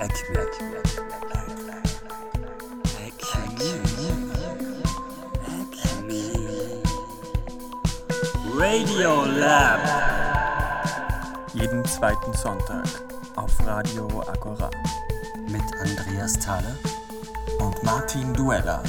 Radio Lab. Jeden zweiten Sonntag auf Radio Agora. Mit Andreas Thaler Und Martin Dueller.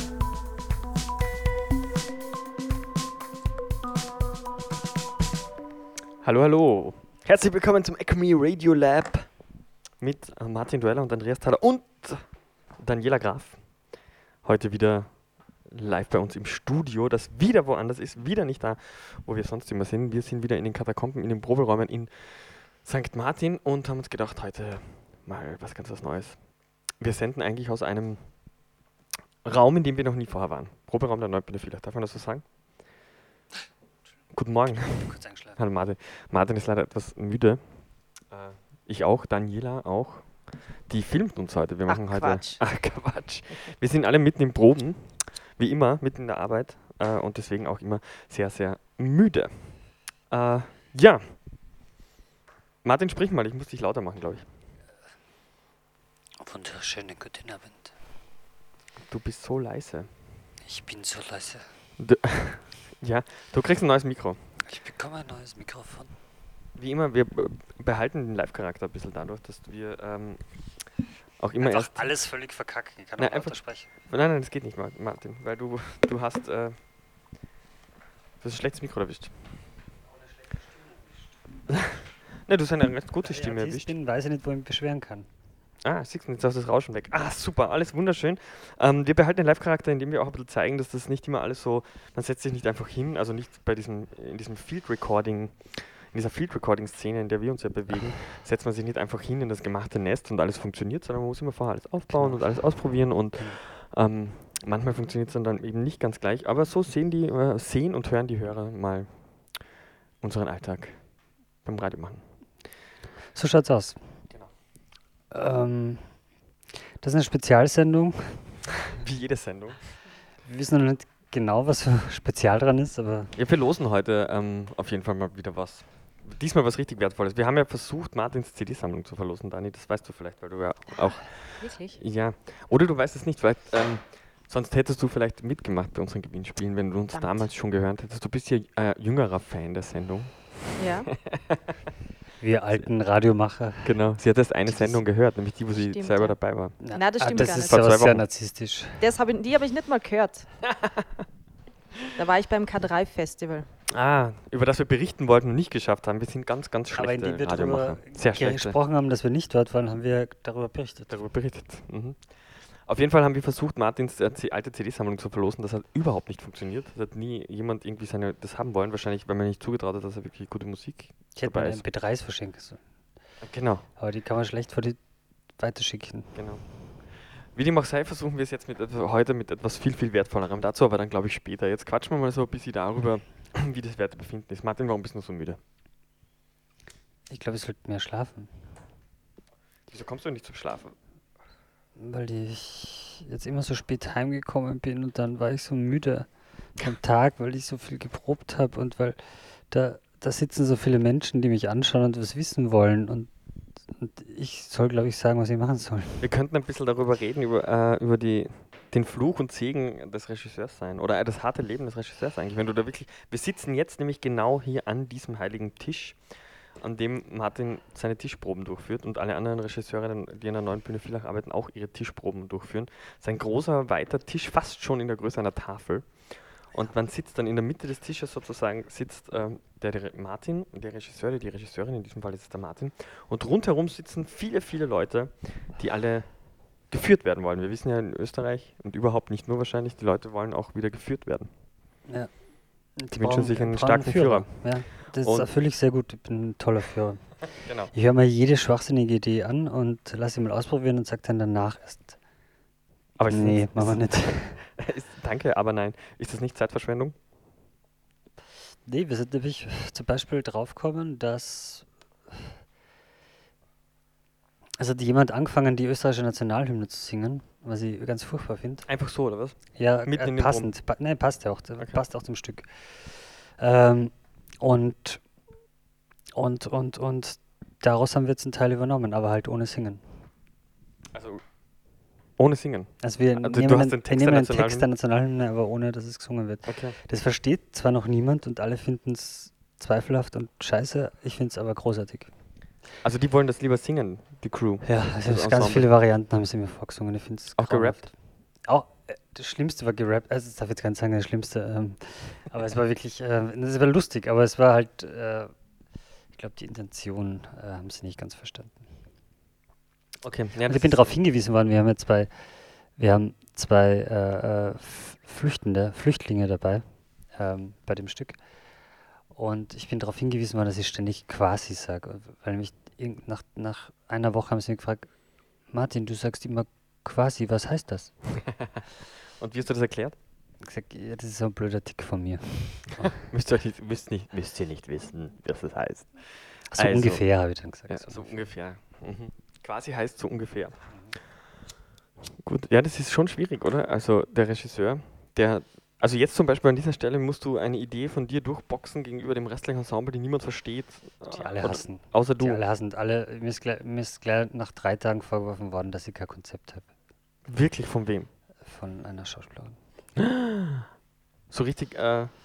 Hallo, hallo. Herzlich willkommen zum Acme Radio Lab mit Martin Dueller und Andreas Thaler und Daniela Graf. Heute wieder live bei uns im Studio, das wieder woanders ist, wieder nicht da, wo wir sonst immer sind. Wir sind wieder in den Katakomben, in den Proberäumen in St. Martin und haben uns gedacht, heute mal was Neues. Wir senden eigentlich aus einem Raum, in dem wir noch nie vorher waren. Proberaum der Neubühne vielleicht. Darf man das so sagen? Guten Morgen. kurz eingeschlafen. Hallo Martin. Martin ist leider etwas müde. Ich auch, Daniela auch. Die filmt uns heute. Wir machen heute. Quatsch. Ach, Quatsch. Wir sind alle mitten im Proben, wie immer, mitten in der Arbeit und deswegen auch immer sehr, sehr müde. Ja. Martin, sprich mal, ich muss dich lauter machen, glaube ich. Wunderschönen guten Abend. Du bist so leise. Ich bin so leise. Ja, du kriegst ein neues Mikro. Ich bekomme ein neues Mikrofon. Wie immer, wir behalten den Live-Charakter ein bisschen dadurch, dass wir auch immer Einfach erst... alles völlig verkacken. Ich kann Nein, auch einfach- lauter sprechen. Nein, das geht nicht, Martin, weil du hast du hast ein schlechtes Mikro erwischt. Ne, du hast eine recht gute Stimme Artist erwischt. bin, weiß ich nicht, wo ich mich beschweren kann. Ah, siehst du, jetzt ist das Rauschen weg. Ah, super, alles wunderschön. Wir behalten den Live-Charakter, indem wir auch ein bisschen zeigen, dass das nicht immer alles so, man setzt sich nicht einfach hin, also nicht in diesem Field-Recording, in dieser Field-Recording-Szene, in der wir uns ja bewegen, setzt man sich nicht einfach hin in das gemachte Nest und alles funktioniert, sondern man muss immer vorher alles aufbauen und alles ausprobieren und manchmal funktioniert es dann eben nicht ganz gleich, aber so sehen und hören die Hörer mal unseren Alltag beim Radio machen. So schaut's aus. Genau. Das ist eine Spezialsendung. Wie jede Sendung. Wir wissen noch nicht genau, was so spezial dran ist, aber Wir verlosen heute auf jeden Fall mal wieder was. Diesmal was richtig Wertvolles. Wir haben ja versucht, Martins CD-Sammlung zu verlosen, Dani. Das weißt du vielleicht, weil du ja auch... Wirklich? Ja. Oder du weißt es nicht, weil sonst hättest du vielleicht mitgemacht bei unseren Gewinnspielen, wenn du uns Verdammt. damals schon gehört hättest. Du bist ja jüngerer Fan der Sendung. Ja, wir alten Radiomacher. Genau. Sie hat erst eine Sendung gehört, nämlich die, wo sie Stimmt, selber ja. dabei war. Nein, das stimmt das gar ist nicht. Vor aber 2 sehr Wochen. narzisstisch. Die habe ich nicht mal gehört. Da war ich beim K3-Festival. Ah, über das wir berichten wollten und nicht geschafft haben. Wir sind ganz, ganz Aber schlechte indem wir Radiomacher. darüber Sehr schlechte. gesprochen haben, dass wir nicht dort waren, haben wir darüber berichtet. Darüber berichtet. Mhm. Auf jeden Fall haben wir versucht, Martins alte CD-Sammlung zu verlosen. Das hat überhaupt nicht funktioniert. Das hat nie jemand irgendwie das haben wollen. Wahrscheinlich, weil man nicht zugetraut hat, dass er wirklich gute Musik Ich hätte dabei mir ist. MP3s verschenken sollen. Genau, Aber die kann man schlecht vor die weiterschicken. genau. Wie dem auch sei, versuchen wir es jetzt heute mit etwas viel, viel Wertvollerem. Dazu aber dann, glaube ich, später. Jetzt quatschen wir mal so ein bisschen darüber, wie das Wertebefinden ist. Martin, warum bist du so müde? Ich glaube, ich sollte mehr schlafen. Wieso kommst du nicht zum Schlafen? Weil ich jetzt immer so spät heimgekommen bin und dann war ich so müde am Tag, weil ich so viel geprobt habe und weil da sitzen so viele Menschen, die mich anschauen und was wissen wollen und ich soll, glaube ich, sagen, was ich machen soll. Wir könnten ein bisschen darüber reden, über den Fluch und Segen des Regisseurs sein oder das harte Leben des Regisseurs eigentlich. Wenn du da wirklich, wir sitzen jetzt nämlich genau hier an diesem heiligen Tisch, an dem Martin seine Tischproben durchführt und alle anderen Regisseure, die an der Neuen Bühne Villach arbeiten, auch ihre Tischproben durchführen. Sein großer, weiter Tisch, fast schon in der Größe einer Tafel. Und man sitzt dann in der Mitte des Tisches sozusagen, sitzt der Martin, der Regisseur, die Regisseurin, in diesem Fall ist es der Martin. Und rundherum sitzen viele, viele Leute, die alle geführt werden wollen. Wir wissen ja in Österreich und überhaupt nicht nur wahrscheinlich, die Leute wollen auch wieder geführt werden. Ja. Die wünschen sich einen starken Führer. Ja, das Und- erfülle ich sehr gut. Ich bin ein toller Führer. Genau. Ich höre mir jede schwachsinnige Idee an und lasse sie mal ausprobieren und sage dann danach erst, Aber nee, machen wir nicht. Danke, aber nein. Ist das nicht Zeitverschwendung? Nee, wir sind nämlich zum Beispiel draufgekommen, dass hat jemand angefangen, die österreichische Nationalhymne zu singen, was ich ganz furchtbar finde. Einfach so, oder was? Ja, Mitten in den passend. Nein, passt ja auch. Okay. Passt auch zum Stück. Und daraus haben wir jetzt einen Teil übernommen, aber halt ohne Singen. Also ohne Singen. Also wir Also nehmen, du hast den wir Text nehmen der einen Text der Nationalhymne, aber ohne, dass es gesungen wird. Okay. Das versteht zwar noch niemand und alle finden es zweifelhaft und scheiße, ich finde es aber großartig. Also die wollen das lieber singen, die Crew. Ja, also Das ganz Ensemble. viele Varianten haben sie mir vorgesungen, ich finde es Auch gerappt? Auch das Schlimmste war gerappt, also ich darf jetzt gar nicht sagen, das Schlimmste, aber es war wirklich, es war lustig, aber es war halt, ich glaube, die Intention haben sie nicht ganz verstanden. Okay. Ja, Und ich bin darauf hingewiesen worden, wir haben zwei Flüchtlinge dabei bei dem Stück. Und ich bin darauf hingewiesen worden, dass ich ständig quasi sage. Weil mich nach einer Woche haben sie mich gefragt, Martin, du sagst immer quasi, was heißt das? Und wie hast du das erklärt? Ich habe gesagt, ja, das ist so ein blöder Tick von mir. Müsst ihr nicht wissen, was das heißt. So Also, ungefähr, habe ich dann gesagt. Ja, so ungefähr. Mhm. Quasi heißt so ungefähr. Gut, ja, das ist schon schwierig, oder? Also der Regisseur, also jetzt zum Beispiel an dieser Stelle musst du eine Idee von dir durchboxen gegenüber dem restlichen Ensemble, die niemand versteht. Die alle Oder- hassen. Außer Die du. alle hassen. Mir ist gleich nach 3 Tagen vorgeworfen worden, dass ich kein Konzept habe. Wirklich von wem? Von einer Schauspielerin. So richtig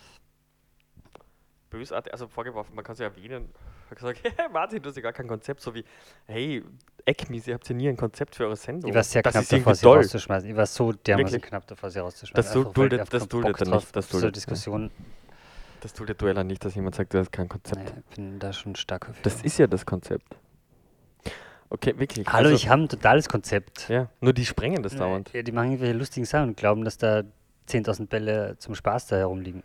bösartig, also vorgeworfen, man kann es ja erwähnen. Ich habe gesagt, hey Martin, du hast ja gar kein Konzept, so wie, hey, Eckmis, ihr habt ja nie ein Konzept für eure Sendung. Ich war sehr das knapp ist davor, irgendwie sie toll. rauszuschmeißen. Ich war so dermaßen Wirklich? knapp davor, sie rauszuschmeißen. Das Einfach, weil ich duldet einfach keinen er Bock nicht. drauf Das auf so eine duldet er Diskussion. Das tut der Dueller nicht, dass jemand sagt, du hast kein Konzept. Naja, ich bin da schon stark dafür. Das ist ja das Konzept. Okay, wirklich. Hallo, also, ich habe ein totales Konzept. Ja, nur die sprengen das dauernd. Ja, die machen irgendwelche lustigen Sachen und glauben, dass da 10.000 Bälle zum Spaß da herumliegen.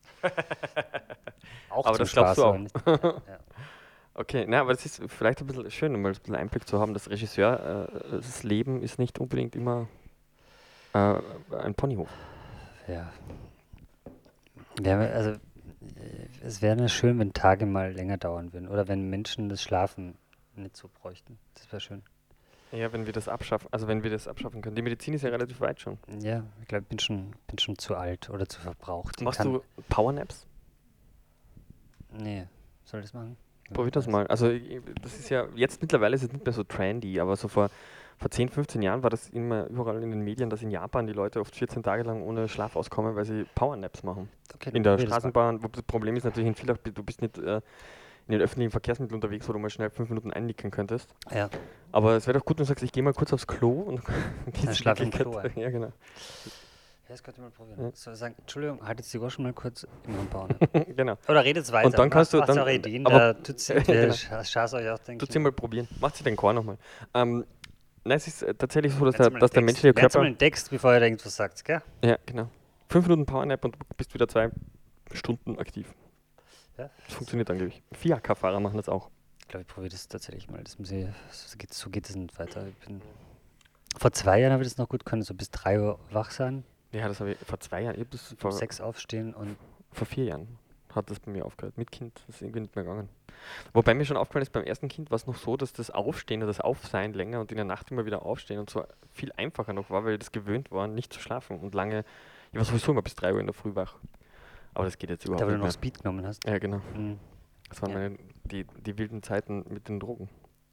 Auch Aber zum das glaubst Spaß, du aber auch. nicht. Ja. Okay, na, aber es ist vielleicht ein bisschen schön, um mal ein bisschen Einblick zu haben, dass Regisseur, das Leben ist nicht unbedingt immer ein Ponyhof. Ja. Ja, also es wäre schön, wenn Tage mal länger dauern würden oder wenn Menschen das Schlafen nicht so bräuchten. Das wäre schön. Ja, wenn wir das abschaffen, können. Die Medizin ist ja relativ weit schon. Ja, ich glaube, ich bin schon zu alt oder zu verbraucht. Ich Machst kann- du Powernaps? Nee, soll ich das machen? Probier das mal. Also das ist ja, jetzt mittlerweile ist es nicht mehr so trendy, aber so vor 10, 15 Jahren war das immer überall in den Medien, dass in Japan die Leute oft 14 Tage lang ohne Schlaf auskommen, weil sie Powernaps machen. Okay, In der probier das mal. Straßenbahn, wo das Problem ist natürlich in Villach, du bist nicht in den öffentlichen Verkehrsmitteln unterwegs, wo du mal schnell 5 Minuten einnicken könntest. Ja, Aber es wäre doch gut, wenn du sagst, ich gehe mal kurz aufs Klo und Dann schlaf im Klo ein. Ja, genau. ja, das könnt ihr mal probieren. Ja. Soll ich sagen, Entschuldigung, haltet die Ohren mal kurz im Mund bauen. Genau. Oder redet weiter. Und dann kannst du macht dann- eure Ideen, aber- da tut's Genau. Schaß euch auch, denke Tut sie mal probieren. Macht sie den Chor nochmal. Nein, es ist tatsächlich so, dass Lernst der, mal dass der den Text. menschliche Lernst mal Körper... den Text, bevor ihr da irgendwas sagt, gell? Ja, genau. 5 Minuten Powernap und du bist wieder 2 Stunden aktiv. Ja. Das funktioniert angeblich. 4AK-Fahrer machen das auch. Ich glaube, ich probiere das tatsächlich mal. Das muss ich, so geht es nicht weiter. Vor 2 Jahren habe ich das noch gut können, so bis 3 Uhr wach sein, Ja, das habe ich vor 2 Jahren, ich hab das um vor 6 aufstehen und 4 Jahren hat das bei mir aufgehört. Mit Kind, das ist irgendwie nicht mehr gegangen. Wobei mir schon aufgefallen ist, beim ersten Kind war es noch so, dass das Aufstehen und das Aufsein länger und in der Nacht immer wieder aufstehen und so viel einfacher noch war, weil ich das gewöhnt war, nicht zu schlafen und lange, ich war sowieso immer bis 3 Uhr in der Früh wach. Aber das geht jetzt überhaupt da, wo du nicht noch mehr. Speed genommen hast. Ja, genau. Mhm. Das waren Ja. die wilden Zeiten mit den Drogen.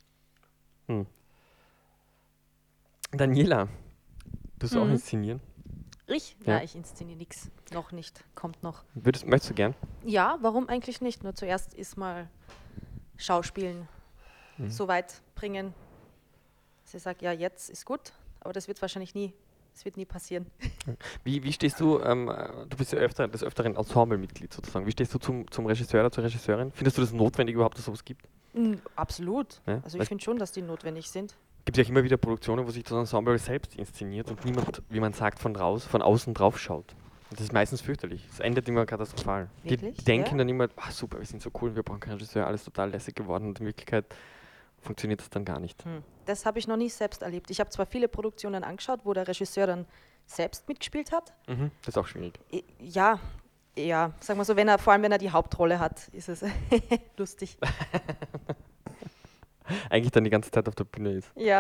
Daniela, du sollst auch Mhm. inszenieren. Ich? Ja. Ja, ich inszeniere nichts. Noch nicht. Kommt noch. Möchtest du gern? Ja, warum eigentlich nicht? Nur zuerst ist mal Schauspielen so weit bringen. Sie sagt, ja, jetzt ist gut, aber das wird wahrscheinlich nie. Das wird nie passieren. Wie stehst du, du bist ja des Öfteren Ensemblemitglied sozusagen, wie stehst du zum Regisseur oder zur Regisseurin? Findest du das notwendig überhaupt, dass es sowas gibt? Absolut. Ja? Also Weil- ich finde schon, dass die notwendig sind. Gibt ja auch immer wieder Produktionen, wo sich das Ensemble selbst inszeniert und niemand, wie man sagt, von außen drauf schaut. Und das ist meistens fürchterlich. Es endet immer katastrophal. Die Wirklich? denken Ja? dann immer, super, wir sind so cool, wir brauchen keinen Regisseur, alles total lässig geworden und in Wirklichkeit funktioniert das dann gar nicht. Das habe ich noch nie selbst erlebt. Ich habe zwar viele Produktionen angeschaut, wo der Regisseur dann selbst mitgespielt hat. Das ist auch schwierig. Ja, sagen wir so, vor allem wenn er die Hauptrolle hat, ist es lustig. Eigentlich dann die ganze Zeit auf der Bühne ist. Ja,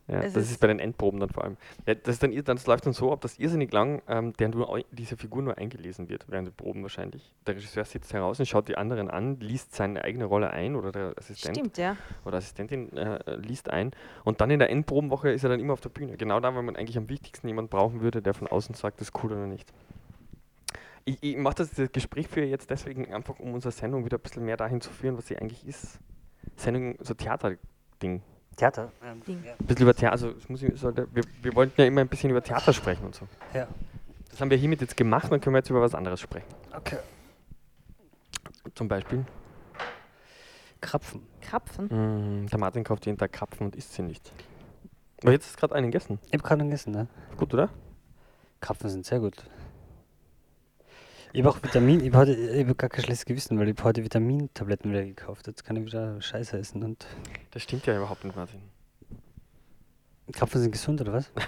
Ja, Es das ist- ist bei den Endproben dann vor allem. Ja, das läuft dann so ab, dass irrsinnig lang diese Figur nur eingelesen wird, während der Proben wahrscheinlich. Der Regisseur sitzt heraus und schaut die anderen an, liest seine eigene Rolle ein oder der Assistent Stimmt, ja. oder Assistentin liest ein und dann in der Endprobenwoche ist er dann immer auf der Bühne. Genau da, wenn man eigentlich am wichtigsten jemanden brauchen würde, der von außen sagt, das ist cool oder nicht. Ich mache das Gespräch für jetzt deswegen einfach, um unsere Sendung wieder ein bisschen mehr dahin zu führen, was sie eigentlich ist. Sendung, so Theater-Ding. Theater. Ding. Ja. Ein bisschen über Theater, also wir wollten ja immer ein bisschen über Theater sprechen und so. Ja. Das haben wir hiermit jetzt gemacht, dann können wir jetzt über was anderes sprechen. Okay. Zum Beispiel, Krapfen. Krapfen. der Martin kauft jeden Tag Krapfen und isst sie nicht. Aber jetzt ist gerade einen gegessen. Ich habe gerade gegessen, ne? Gut, oder? Krapfen sind sehr gut. Ich habe auch ich habe gar kein schlechtes Gewissen, weil ich habe heute Vitamintabletten wieder gekauft. Jetzt kann ich wieder Scheiße essen und Das stimmt ja überhaupt nicht, Martin. Krapfen sind gesund, oder was?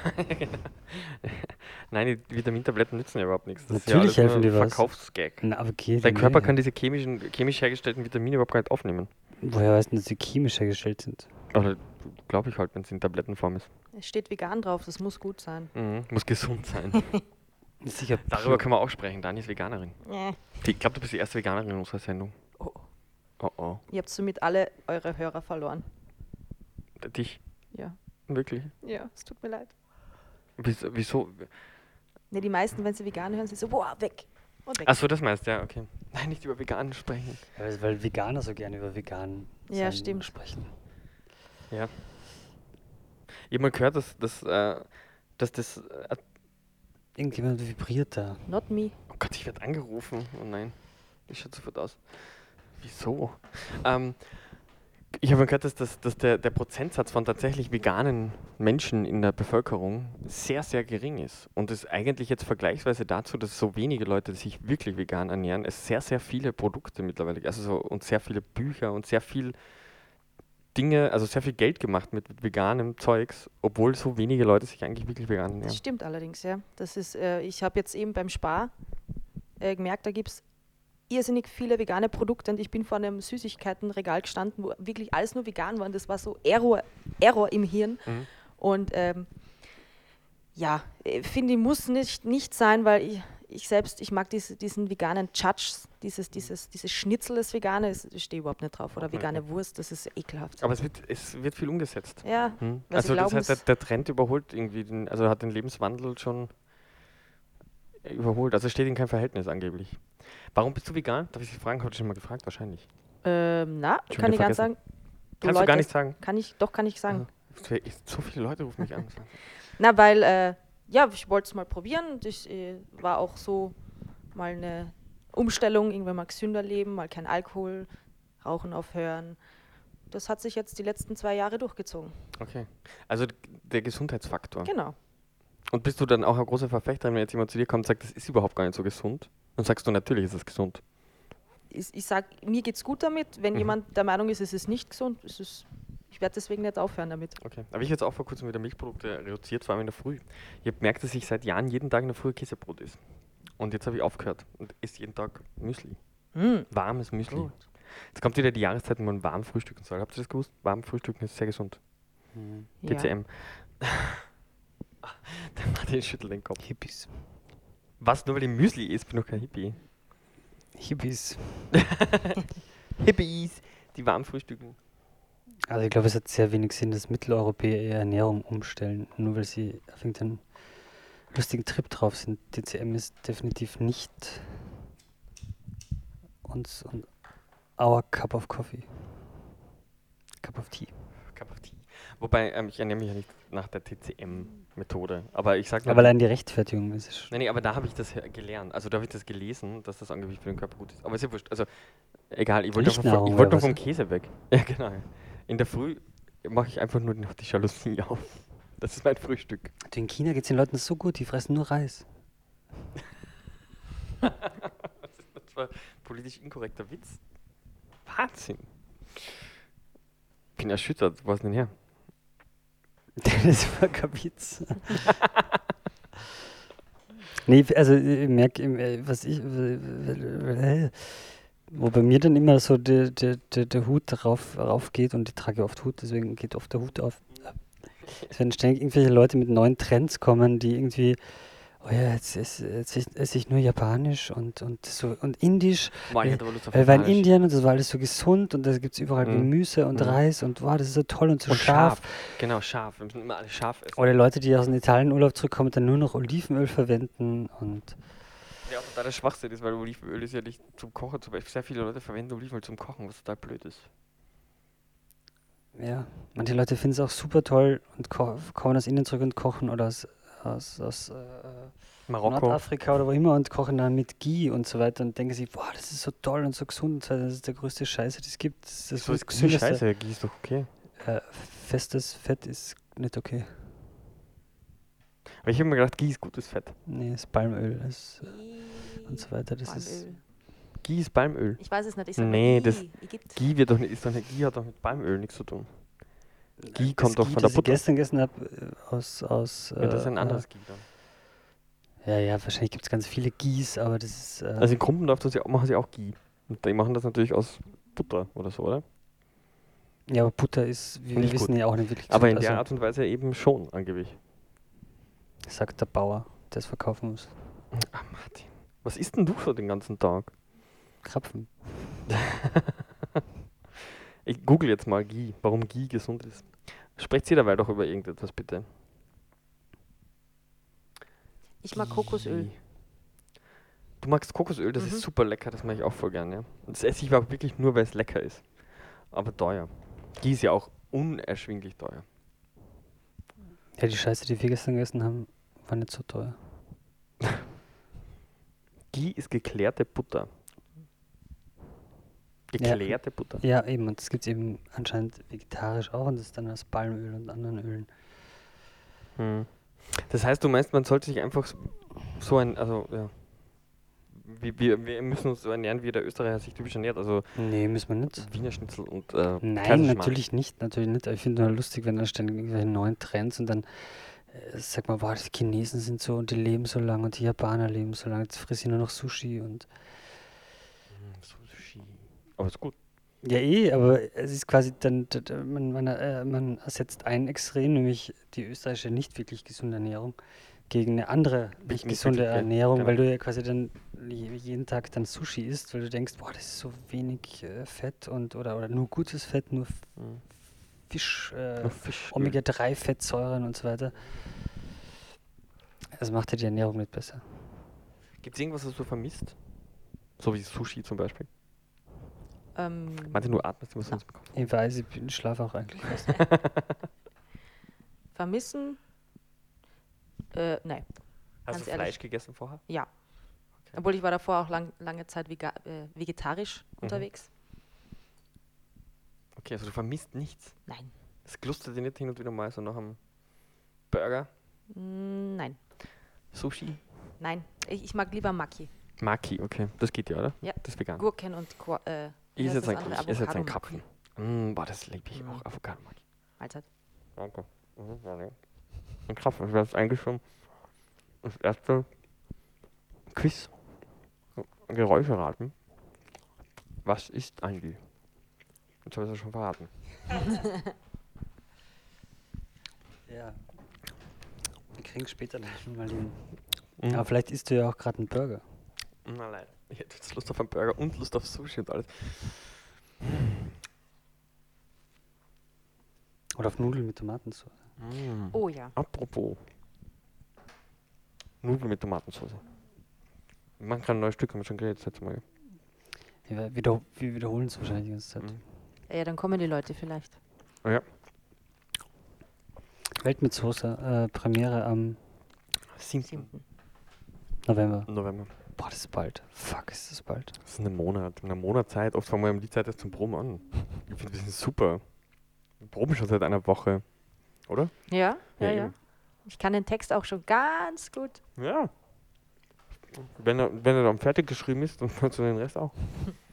Nein, die Vitamintabletten nützen ja überhaupt nichts. Das Natürlich ist ja alles helfen nur die was. Verkaufsgag. Na, aber okay. Dein Körper kann diese chemisch hergestellten Vitamine überhaupt gar nicht aufnehmen. Woher weißt du, dass sie chemisch hergestellt sind? Oder glaube ich halt, wenn es in Tablettenform ist. Es steht vegan drauf, das muss gut sein. Muss gesund sein. Sicher. Darüber können wir auch sprechen. Dani ist Veganerin. Nee. Ich glaube, du bist die erste Veganerin in unserer Sendung. Oh. Oh oh. Ihr habt somit alle eure Hörer verloren. Dich? Ja. Wirklich? Ja, es tut mir leid. Wieso? Ne, die meisten, wenn sie vegan hören, sind so, boah, weg. Und weg. Achso, das meinst du, ja, okay. Nein, nicht über Vegan sprechen. Ja, weil Veganer so gerne über vegan Ja, sein stimmt. sprechen. Ja. Ich habe mal gehört, dass das. Irgendjemand vibriert da. Not me. Oh Gott, ich werde angerufen. Oh nein. Das schaut sofort aus. Wieso? Ich habe mal gehört, dass der Prozentsatz von tatsächlich veganen Menschen in der Bevölkerung sehr, sehr gering ist. Und es eigentlich jetzt vergleichsweise dazu, dass so wenige Leute sich wirklich vegan ernähren, es sehr, sehr viele Produkte mittlerweile, also so, und sehr viele Bücher und sehr viel Dinge, also sehr viel Geld gemacht mit veganem Zeugs, obwohl so wenige Leute sich eigentlich wirklich vegan Das ernähren. stimmt allerdings, ja. Das ist, ich habe jetzt eben beim Spar gemerkt, da gibt es irrsinnig viele vegane Produkte und ich bin vor einem Süßigkeitenregal gestanden, wo wirklich alles nur vegan war und das war so Error im Hirn. Mhm. Und ja, finde ich, muss nicht sein, weil ich selbst, ich mag diesen veganen Tschatsch, dieses Schnitzel, das Vegane, ich stehe überhaupt nicht drauf. Oder Okay. vegane Wurst, das ist ekelhaft. Aber es wird viel umgesetzt. Ja, Hm. weil sie Also das glauben, heißt, der Trend überholt irgendwie, also hat den Lebenswandel schon überholt. Also es steht in keinem Verhältnis angeblich. Warum bist du vegan? Darf ich dich fragen? Habe ich schon mal gefragt, wahrscheinlich. na, Schon kann wieder ich ganz vergessen. sagen. Kannst du gar nicht sagen? Kann ich sagen. So viele Leute rufen mich an. Na, weil, ja, ich wollte es mal probieren. Das war auch so mal eine Umstellung, irgendwann mal gesünder leben, mal kein Alkohol, Rauchen aufhören. Das hat sich jetzt die letzten 2 Jahre durchgezogen. Okay. Also der Gesundheitsfaktor. Genau. Und bist du dann auch ein großer Verfechter, wenn jetzt jemand zu dir kommt und sagt, das ist überhaupt gar nicht so gesund? Dann sagst du, natürlich ist es gesund. Ich sage, mir geht's gut damit. Wenn jemand der Meinung ist, es ist nicht gesund, ich werde deswegen nicht aufhören damit. Okay. Aber ich jetzt auch vor kurzem wieder Milchprodukte reduziert, vor allem in der Früh. Ich habe gemerkt, dass ich seit Jahren jeden Tag in der Früh Käsebrot esse. Und jetzt habe ich aufgehört und esse jeden Tag Müsli. Warmes Müsli. Gut. Jetzt kommt wieder die Jahreszeit, wo man warm frühstücken soll. Habt ihr das gewusst? Warm frühstücken ist sehr gesund. Ja. TCM. Der Martin schüttelt den Kopf. Hippies. Was? Nur weil ich Müsli isst, bin ich noch kein Hippie. Hippies. Hippies, die warm frühstücken. Also ich glaube, es hat sehr wenig Sinn, dass Mitteleuropäer ihre Ernährung umstellen, nur weil sie auf irgendeinen lustigen Trip drauf sind. TCM ist definitiv nicht uns und our cup of coffee. Cup of tea. Cup of Tea. Wobei, ich ernähre mich ja nicht nach der TCM-Methode. Aber ich sag nur, Aber allein die Rechtfertigung ist es schon. nee, aber da habe ich das gelernt. Also da habe ich das gelesen, dass das angeblich für den Körper gut ist. Aber ist ja wurscht. Also egal, ich wollte Lichtnahrung ich wollte oder nur vom was? Käse weg. Ja, genau. In der Früh mache ich einfach nur noch die Jalousie auf. Das ist mein Frühstück. In China geht es den Leuten so gut, die fressen nur Reis. Das war politisch inkorrekter Witz. Wahnsinn. Bin erschüttert. Wo ist denn her? Das war kein Witz. Nee, also ich merke, wo bei mir dann immer so der Hut rauf geht und ich trage oft Hut, deswegen geht oft der Hut auf. es werden ständig irgendwelche Leute mit neuen Trends kommen, die irgendwie, oh ja, jetzt esse ich nur Japanisch und Indisch. Boah, ich hätte aber Lust auf Weil wir in Japanisch. Indien und das war alles so gesund und da gibt es überall Mhm. Gemüse und Mhm. Reis und wow, das ist so toll und so Und scharf. Genau, scharf. Wir müssen immer alle scharf essen. Oder Leute, die aus dem Italienurlaub zurückkommen und dann nur noch Olivenöl verwenden und Ja, auch total der Schwachsinn ist, weil Olivenöl ist ja nicht zum Kochen. Zum Beispiel sehr viele Leute verwenden Olivenöl zum Kochen, was total blöd ist. ja, manche Leute finden es auch super toll und kommen aus Indien zurück und kochen oder aus Marokko. Nordafrika oder wo immer und kochen dann mit Ghee und so weiter und denken sich, boah, das ist so toll und so gesund und so weiter, das ist der größte Scheiße, das es gibt. Das ist So das ist Ghee gesündeste. scheiße, Ghee ist doch okay. Festes Fett ist nicht okay. Aber ich habe mir gedacht, Ghee ist gutes Fett. Nee, das Palmöl ist und so weiter, das ist... Palmöl. Ghee ist Palmöl. Ich weiß es nicht. Ich sag Nee, mal, das- Ägypt. Ghee wird doch nicht, Ghee hat doch mit Palmöl nichts zu tun. Ghee kommt doch Ghee, von der das ich Butter. gestern gegessen habe, aus Ja, das ist ein anderes Ghee dann. ja, wahrscheinlich gibt es ganz viele Ghees, aber das ist... Also in Krumpendorf machen sie auch Ghee. Und die machen das natürlich aus Butter oder so, oder? ja, aber Butter ist, wie wir Nicht wissen, gut. ja auch nicht wirklich Aber in gesund, der also, Art und Weise eben schon, angeblich. sagt der Bauer, der es verkaufen muss. Ah, Martin. Was isst denn du so den ganzen Tag? Krapfen. Ich google jetzt mal Ghee, warum Ghee gesund ist. Sprecht ihr dabei doch über irgendetwas, bitte. Ich mag Kokosöl. Ghee. Du magst Kokosöl, das Mhm. ist super lecker, das mag ich auch voll gerne. Ja. Und das esse ich aber wirklich nur, weil es lecker ist. Aber teuer. Ghee ist ja auch unerschwinglich teuer. Ja, die Scheiße, die wir gestern gegessen haben, war nicht so teuer. Ghee ist geklärte Butter. Geklärte Butter. Ja, eben, und das gibt es eben anscheinend vegetarisch auch und das ist dann aus Palmöl und anderen Ölen. Hm. Das heißt, du meinst, man sollte sich einfach so ein, also ja, wir müssen uns so ernähren, wie der Österreicher sich typisch ernährt, also Nee, müssen wir nicht. Wiener Schnitzel und Nein, Kaiserschmarrn. natürlich nicht. Aber ich finde nur lustig, wenn dann ständig irgendwelche neuen Trends und dann sag mal, boah, die Chinesen sind so und die leben so lang und die Japaner leben so lang, jetzt friss ich nur noch Sushi und Sushi. Aber ist gut. ja aber es ist quasi dann, man ersetzt ein Extrem, nämlich die österreichische nicht wirklich gesunde Ernährung, gegen eine andere nicht Nicht gesunde wirklich, ja, Ernährung, genau. weil du ja quasi dann jeden Tag dann Sushi isst, weil du denkst, boah, das ist so wenig Fett und oder nur gutes Fett, nur Mhm. Fisch, Nur Fisch. Omega-3-Fettsäuren und so weiter. Das macht ja die Ernährung nicht besser. Gibt es irgendwas, was du vermisst? So wie Sushi zum Beispiel. Ähm, Martin, du atmest immer so ins Mikrofon. Ich weiß, ich schlafe auch eigentlich fast. vermissen? Nein. Hast Ganz du ehrlich. Fleisch gegessen vorher? Ja. Okay. Obwohl ich war davor auch lange Zeit vegetarisch unterwegs. Okay, also du vermisst nichts. Nein. Es glustert dir nicht hin und wieder mal so nach einem Burger, Nein. Sushi? Nein. Ich mag lieber Maki. Maki, okay. Das geht ja, oder? Ja. Das ist vegan. Gurken und Ich esse jetzt das einen andere? ich esse jetzt einen Avocado-Maki. Krapfen. Boah, das liebe ich Mhm. auch. Avocado Maki. Mahlzeit. Danke. Ja, nee. Ein Krapfen. Das wäre jetzt eigentlich schon das erste Quiz. Geräusche raten. Was ist ein Ghee? Jetzt habe ich es ja schon verraten. Ja. Wir kriegen später mal den. Mhm. Aber vielleicht isst du ja auch gerade einen Burger. Na leider. Ich hätte jetzt Lust auf einen Burger und Lust auf Sushi und alles. Oder auf Nudeln mit Tomatensauce. Oh ja. Apropos. Nudeln mit Tomatensauce. Wir machen gerade ein neues Stück, haben wir schon geredet, das letzte Mal. Wir wiederholen es wahrscheinlich die ganze Zeit. Mhm. Ja, dann kommen die Leute vielleicht. Ja. Welt mit Soße, Premiere am 7. 7. November. November. Boah, das ist bald. Fuck, ist das bald. Das ist ein Monat. In einer Monatzeit. Oft fangen wir um die Zeit erst zum Proben an. Ich finde, wir sind super. Wir proben schon seit einer Woche. Oder? Ja, ja, Ja, ja. eben. Ich kann den Text auch schon ganz gut. Ja. Wenn er dann fertig geschrieben ist, dann kannst du den Rest auch.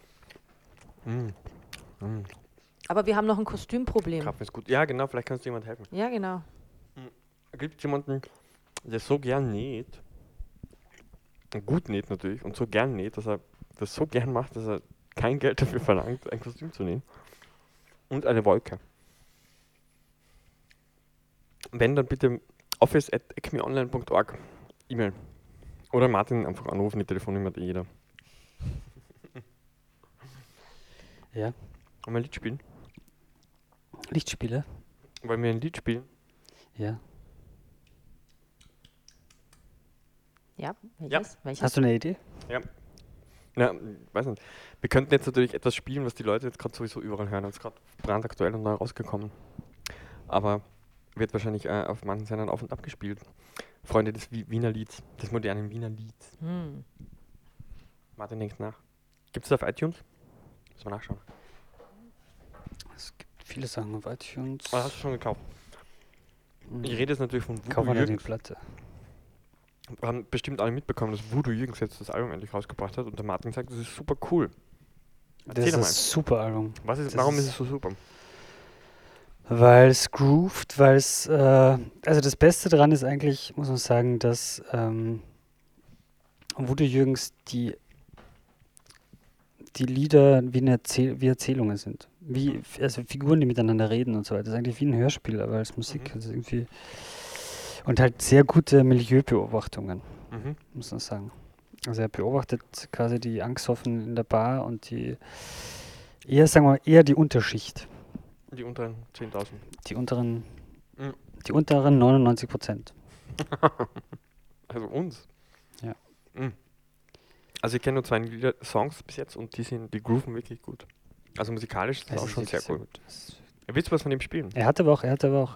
Aber wir haben noch ein Kostümproblem. Krapfen ist gut. Ja, genau, vielleicht kannst du jemand helfen. Ja, genau. Gibt es jemanden, der so gern näht, gut näht natürlich, und so gern näht, dass er das so gern macht, dass er kein Geld dafür verlangt, ein Kostüm zu nähen? Und eine Wolke. Wenn, dann bitte office@ecmeonline.org E-Mail. Oder Martin einfach anrufen, die Telefonnummer hat jeder. Ja. Wollen wir ein Lied spielen? Lichtspiele? Wollen wir ein Lied spielen? Ja. Ja, welches? Welches? Hast du eine Idee? Ja, weiß nicht. Wir könnten jetzt natürlich etwas spielen, was die Leute jetzt gerade sowieso überall hören. Das ist gerade brandaktuell und neu rausgekommen. Aber wird wahrscheinlich auf manchen Sendern auf und ab gespielt. Freunde des Wiener Lieds, des modernen Wiener Lieds. Hm. Martin denkt nach. Gibt es das auf iTunes? Müssen wir nachschauen. Es gibt viele Sachen auf iTunes. Ah, hast du schon gekauft? Ich rede jetzt natürlich von Kauf Voodoo mal die Jürgens. Platte. Wir haben bestimmt alle mitbekommen, dass Voodoo Jürgens jetzt das Album endlich rausgebracht hat und der Martin sagt, das ist super cool. Das Erzähl ist doch ein mal. super Album. Warum ist es so super? Weil es grooved, weil es, also das Beste daran ist eigentlich, muss man sagen, dass Voodoo Jürgens die Lieder wie Erzählungen sind. Also Figuren, die miteinander reden und so weiter. Das ist eigentlich wie ein Hörspiel, aber als Musik. Also irgendwie und halt sehr gute Milieubeobachtungen, muss man sagen. Also er beobachtet quasi die Angsthoffen in der Bar und sagen wir eher die Unterschicht. Die unteren 10.000. Die unteren, Mhm. die unteren 99%. Also uns. Ja. Mhm. Also ich kenne nur 2 Songs bis jetzt und die grooven wirklich gut. Also musikalisch ist das auch schon sehr gut. Willst du was von dem spielen? Er hatte aber auch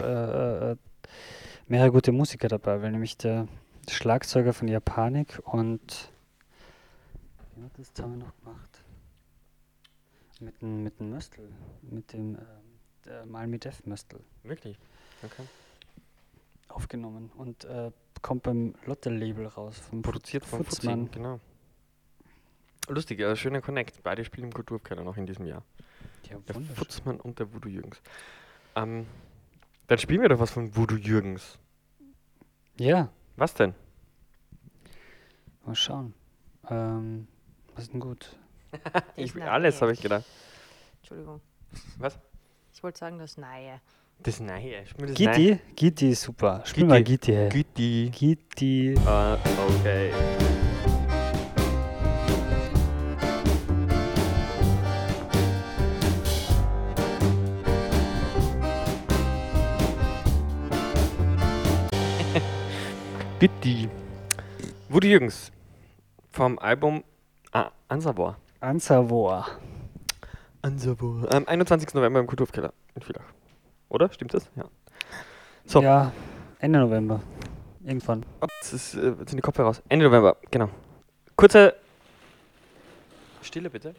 mehrere gute Musiker dabei, weil nämlich der Schlagzeuger von Japanik und das haben wir noch gemacht. Mit dem Möstl, mit dem Malmi Def Möstl Wirklich? Okay. aufgenommen und kommt beim Lotte-Label raus. Vom Produziert von Futzmann. Futzmann, genau. Lustig, schöner Connect. Beide spielen im Kulturkeller noch in diesem Jahr. Ja, Der wunderschön. Futzmann und der Voodoo Jürgens. Dann spielen wir doch was von Voodoo Jürgens. Ja, Was denn? mal schauen. Was ist denn gut? Alles habe ich gedacht. Entschuldigung. Was? Ich wollte sagen, das Neue. Das Neue. Spiel das Gitti ist super. Spiel mal Gitti. Hey. Gitti. Gitti. Okay. Gitti. Voodoo Jürgens. Vom Album Ansavor. Ansavor. Ansavor. Am 21. November im Kulturkeller in Villach. Oder? Stimmt das? Ja. So. Ja, Ende November. Irgendwann. Jetzt sind die Kopfhörer raus. Ende November, genau. Kurze Stille bitte.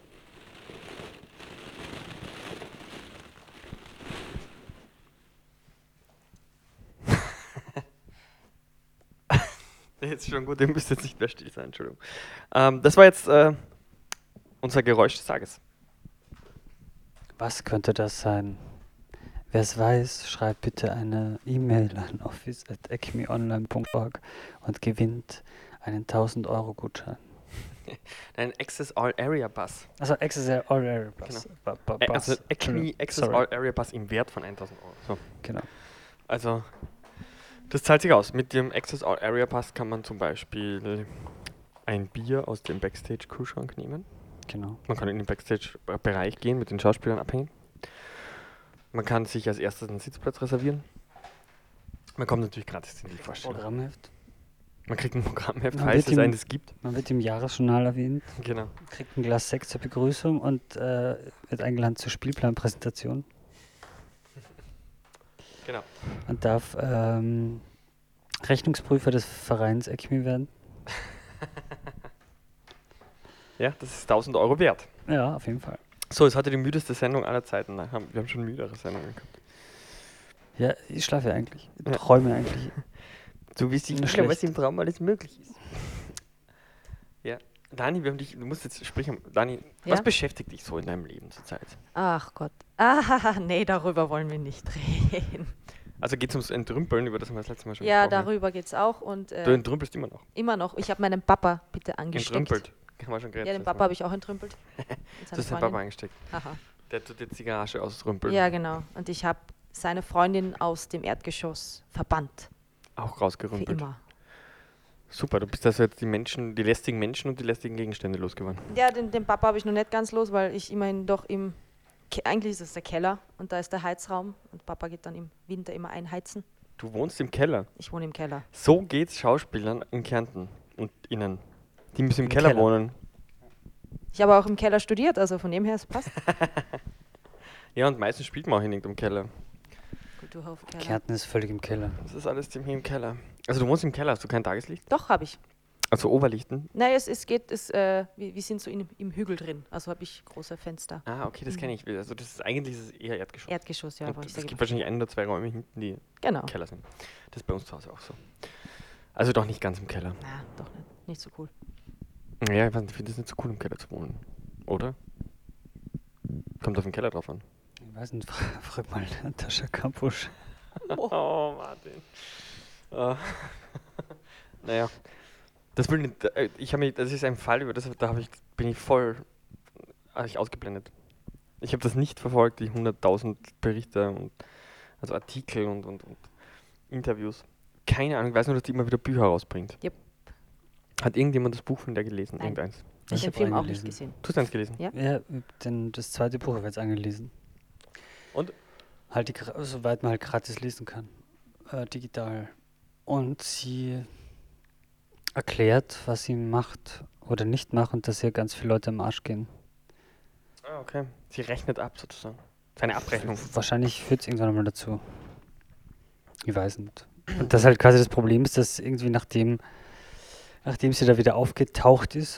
Jetzt schon gut, ihr müsst jetzt nicht mehr still sein, Entschuldigung. Das war jetzt unser Geräusch des Tages. Was könnte das sein? Wer es weiß, schreibt bitte eine E-Mail an office@ecmeonline.org und gewinnt einen 1000-Euro-Gutschein. Ein Access All Area Pass. Also Access All Area Pass. Also Acme Access All Area Pass im Wert von 1000 Euro. So. Genau. Also, das zahlt sich aus. Mit dem Access All Area Pass kann man zum Beispiel ein Bier aus dem Backstage-Kühlschrank nehmen. Genau. Man kann in den Backstage-Bereich gehen, mit den Schauspielern abhängen. Man kann sich als erstes einen Sitzplatz reservieren. Man kommt natürlich gratis in die Vorstellung. Programmheft. Man kriegt ein Programmheft, Man falls wird es im- eines gibt. Man wird im Jahresjournal erwähnt, Genau. kriegt ein Glas Sekt zur Begrüßung und wird eingeladen zur Spielplanpräsentation Genau. und darf Rechnungsprüfer des Vereins ECMI werden. Ja, das ist 1000 Euro wert. Ja, auf jeden Fall. So, es hatte die müdeste Sendung aller Zeiten. Wir haben schon müdere Sendungen gehabt. Ja, ich schlafe ja eigentlich. Ich Ja. träume eigentlich. Du wirst nicht schlecht. was im Traum alles möglich ist. Ja. Dani, du musst jetzt sprechen. Dani, Ja? was beschäftigt dich so in deinem Leben zurzeit? Ach Gott. Ah, nee, darüber wollen wir nicht reden. Also geht es ums Entrümpeln, über das haben wir das letzte Mal schon Ja, gesprochen. darüber geht es auch. Und Du entrümpelst immer noch. immer noch. Ich habe meinen Papa bitte angesteckt. Entrümpelt. Haben wir schon geredet. Ja, den Papa habe ich auch entrümpelt. Und Du seine hast deinen Freundin. Papa eingesteckt. Haha. Der tut jetzt die Garage ausrümpeln. Ja, genau. Und ich habe seine Freundin aus dem Erdgeschoss verbannt. Auch Für rausgerümpelt. immer. Super, du bist also jetzt die lästigen Menschen und die lästigen Gegenstände losgeworden. Ja, den Papa habe ich noch nicht ganz los, weil ich immerhin doch eigentlich ist es der Keller und da ist der Heizraum und Papa geht dann im Winter immer einheizen. Du wohnst im Keller. Ich wohne im Keller. So geht's Schauspielern in Kärnten und innen. Die müssen im Im Keller Keller. wohnen. Ich habe auch im Keller studiert, also von dem her, es passt. Ja, und meistens spielt man auch in irgendeinem Keller. Kulturhof, Keller. Kärnten ist völlig im Keller. Das ist alles ziemlich im Keller. Also du wohnst im Keller, hast du kein Tageslicht? Doch, habe ich. Also Oberlichten? Nein, wir sind so im Hügel drin, also habe ich große Fenster. Ah, okay, das kenne ich. Also das ist eigentlich eher Erdgeschoss. Erdgeschoss, ja. Und aber ich es sage gibt wahrscheinlich 1 oder 2 Räume hinten, die genau. im Keller sind. Das ist bei uns zu Hause auch so. Also doch nicht ganz im Keller. Na, doch nicht. Nicht so cool. Ja, ich weiß nicht, ich finde es nicht so cool, im Keller zu wohnen. Oder? Kommt auf den Keller drauf an. Ich weiß nicht, frag mal Natascha Kampusch. Oh, Martin. Naja. Das will nicht, das ist ein Fall, über das bin ich voll ausgeblendet. Ich habe das nicht verfolgt, die 100.000 Berichte und also Artikel und Interviews. Keine Ahnung, ich weiß nur, dass die immer wieder Bücher rausbringt. Yep. Hat irgendjemand das Buch von der gelesen? Nein. Irgendeins? Ich habe den hab Film auch eingelesen. nicht gesehen. Du hast eins gelesen? Ja. Ja, das zweite Buch habe ich jetzt angelesen. Und? Halt soweit man halt gratis lesen kann. Digital. Und sie erklärt, was sie macht oder nicht macht und dass ihr ganz viele Leute am Arsch gehen. Ah, okay. Sie rechnet ab sozusagen. Seine Abrechnung. Wahrscheinlich führt es irgendwann mal dazu. Ich weiß nicht. Und das halt quasi das Problem ist, dass irgendwie nachdem sie da wieder aufgetaucht ist,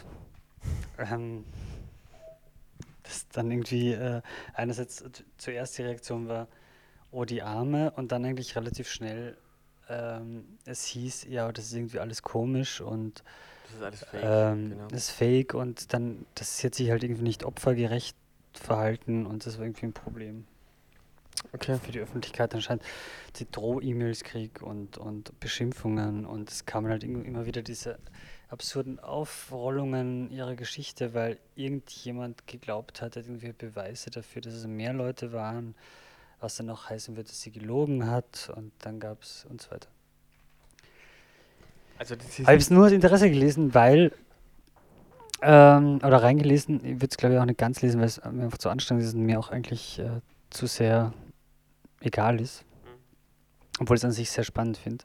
dass dann irgendwie einerseits zuerst die Reaktion war, oh die Arme, und dann eigentlich relativ schnell es hieß, ja, das ist irgendwie alles komisch und Das ist alles fake. Genau. das ist fake, und dann, das hat sich halt irgendwie nicht opfergerecht verhalten, und das war irgendwie ein Problem Okay. für die Öffentlichkeit anscheinend. Die Droh-E-Mails Krieg und Beschimpfungen, und es kamen halt immer wieder diese absurden Aufrollungen ihrer Geschichte, weil irgendjemand geglaubt hat irgendwie Beweise dafür, dass es mehr Leute waren, was dann auch heißen wird, dass sie gelogen hat, und dann gab es und so weiter. Also das Habe ich es nur aus Interesse gelesen, weil oder reingelesen, ich würde es glaube ich auch nicht ganz lesen, weil es mir einfach zu anstrengend ist und mir auch eigentlich zu sehr egal ist. Obwohl ich es an sich sehr spannend finde.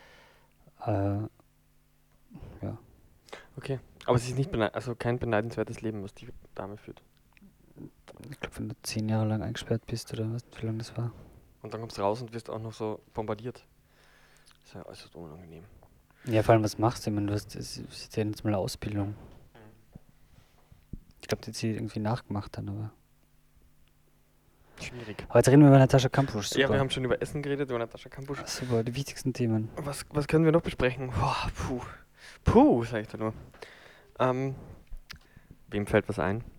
Okay. Aber es ist nicht also kein beneidenswertes Leben, was die Dame führt. Ich glaube, wenn du 10 Jahre lang eingesperrt bist oder was, wie lange das war. Und dann kommst du raus und wirst auch noch so bombardiert. Das ist ja äußerst unangenehm. Ja, vor allem, was machst du? Ich meine, du hast jetzt ja jetzt mal eine Ausbildung. Ich glaube, die hat sie irgendwie nachgemacht dann, aber. Schwierig. Aber jetzt reden wir über Natascha Kampusch. Super. Ja, wir haben schon über Essen geredet, über Natascha Kampusch. Super, die wichtigsten Themen. Was können wir noch besprechen? Boah, puh, sag ich da nur. Wem fällt was ein?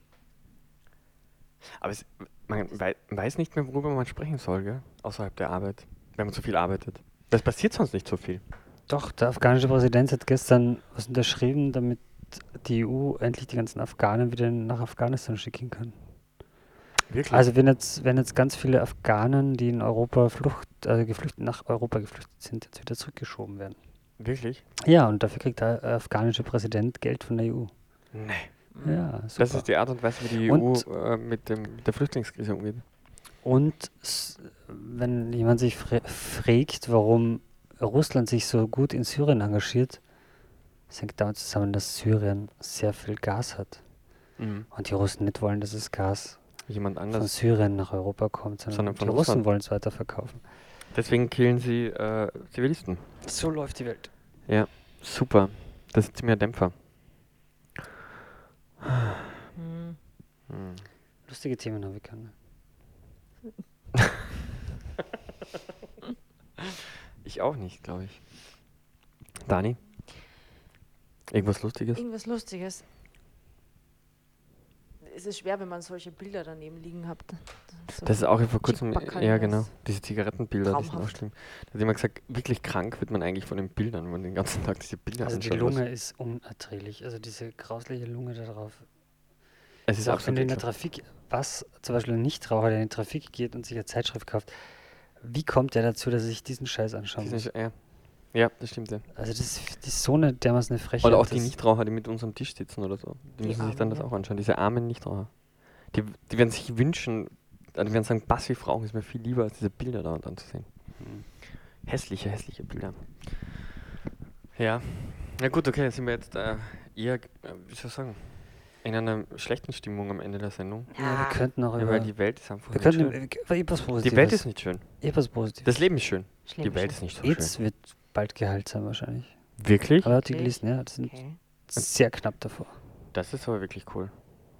Aber man weiß nicht mehr, worüber man sprechen soll, gell? Außerhalb der Arbeit, wenn man so viel arbeitet. Das passiert sonst nicht so viel. Doch, der afghanische Präsident hat gestern was unterschrieben, damit die EU endlich die ganzen Afghanen wieder nach Afghanistan schicken kann. Wirklich? Also wenn jetzt ganz viele Afghanen, die in Europa nach Europa geflüchtet sind, jetzt wieder zurückgeschoben werden. Wirklich? Ja, und dafür kriegt der afghanische Präsident Geld von der EU. Nee. Ja, super. Das ist die Art und Weise, wie die Und- EU mit der Flüchtlingskrise umgeht. Und wenn jemand sich fragt, warum Russland sich so gut in Syrien engagiert, das hängt damit zusammen, dass Syrien sehr viel Gas hat. Und die Russen nicht wollen, dass das Gas Jemand von anders. Syrien nach Europa kommt, sondern Sondern die von Russen Russland. wollen es weiterverkaufen. Deswegen killen sie Zivilisten. So läuft die Welt. Ja, super. Das ist ziemlich ein Dämpfer. Hm. Hm. Lustige Themen habe ich keine. Ich auch nicht, glaube ich. Dani? Irgendwas Lustiges? Irgendwas Lustiges. Es ist schwer, wenn man solche Bilder daneben liegen hat. So Das ist auch vor kurzem, Chewbacca, ja das genau, diese Zigarettenbilder, die sind auch traumhaft. schlimm. Da hat jemand gesagt, wirklich krank wird man eigentlich von den Bildern, wenn man den ganzen Tag diese Bilder Also die anschaut. Lunge ist unerträglich. Also diese grausliche Lunge da drauf. Es ist Auch wenn absolut du in der ekelhaft. Trafik, was zum Beispiel ein Nichtraucher, der in die Trafik geht und sich eine Zeitschrift kauft, Wie kommt der dazu, dass ich diesen Scheiß anschauen muss? Ja, das stimmt, ja. Also das ist so eine dermaßen eine Frechheit. Oder auch die das- Nichtraucher, die mit uns am Tisch sitzen oder so. Die Die müssen sich dann Armen, das ja. auch anschauen. Diese armen Nichtraucher. Die werden sich wünschen, die werden sagen, passiv rauchen ist mir viel lieber, als diese Bilder da anzusehen. Mhm. Hässliche Bilder. Ja. Na gut, okay, dann sind wir jetzt eher, wie soll ich sagen, in einer schlechten Stimmung am Ende der Sendung. Ja, wir könnten auch Ja, über... weil die Welt ist einfach wir nicht könnten... schön. Ich hab was Positives. Die Welt ist nicht schön. Ich hab was Positives. Das Leben ist schön. Schlimm. Die Welt ist nicht so AIDS schön. wird bald geheilt sein wahrscheinlich. Wirklich? Aber die Wirklich? gelesen, ja. Das sind Okay. sehr knapp davor. Das ist aber wirklich cool.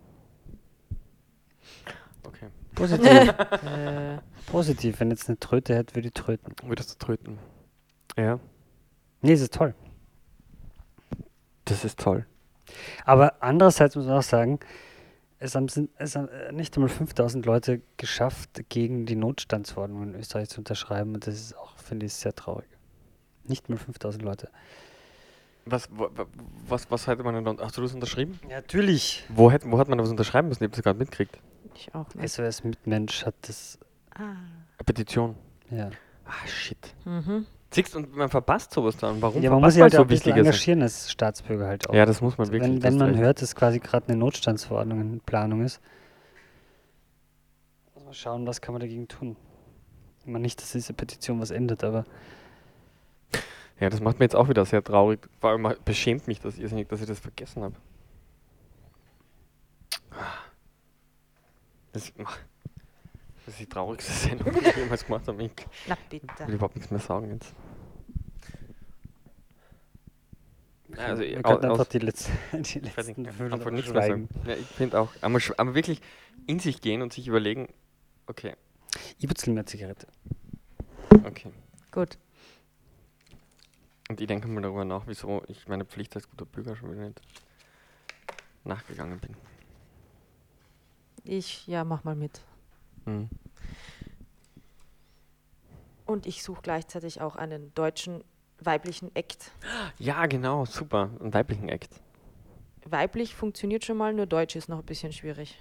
Okay. Positiv. Positiv. Wenn jetzt eine Tröte hätte, würde ich tröten. Würdest du tröten? Ja. Nee, es ist toll. Das ist toll. Aber andererseits muss man auch sagen, es haben nicht einmal 5000 Leute geschafft, gegen die Notstandsverordnung in Österreich zu unterschreiben. Und das ist auch, finde ich, sehr traurig. Nicht mal 5000 Leute. Was hätte man denn da? Hast du das unterschrieben? Ja, natürlich. Wo hat man da was unterschreiben müssen? Ich habe das gerade mitgekriegt. Ich auch nicht. SOS Mitmensch hat das, Ah. Eine Petition. ja. Ah, shit. Mhm. Siehst und man verpasst sowas dann. Warum Ja, man verpasst muss sich halt auch so ein bisschen wichtige Sachen? engagieren als Staatsbürger halt auch. Ja, das muss man wirklich. Wenn das man ist hört, dass quasi gerade eine Notstandsverordnung in Planung ist, muss man schauen, was kann man dagegen tun. Ich meine nicht, dass diese Petition was ändert, aber Ja, das macht mir jetzt auch wieder sehr traurig. Vor allem beschämt mich das irrsinnig, dass ich das vergessen habe. Das ist die traurigste Sendung, die ich jemals gemacht habe. Ich Na bitte. will überhaupt nichts mehr sagen jetzt. Also, wir könnten einfach die letzten Fertig. letzten Ja, 5 einfach nichts mehr schweigen. sagen. Ja, ich finde auch. Aber wirklich in sich gehen und sich überlegen, okay, Ich putzel mir eine Zigarette. okay. Gut. Und ich denke mal darüber nach, wieso ich meine Pflicht als guter Bürger schon wieder nicht nachgegangen bin. Mach mal mit. Mhm. Und ich suche gleichzeitig auch einen deutschen weiblichen Act. Ja, genau, super. Einen weiblichen Act. Weiblich funktioniert schon mal, nur Deutsch ist noch ein bisschen schwierig.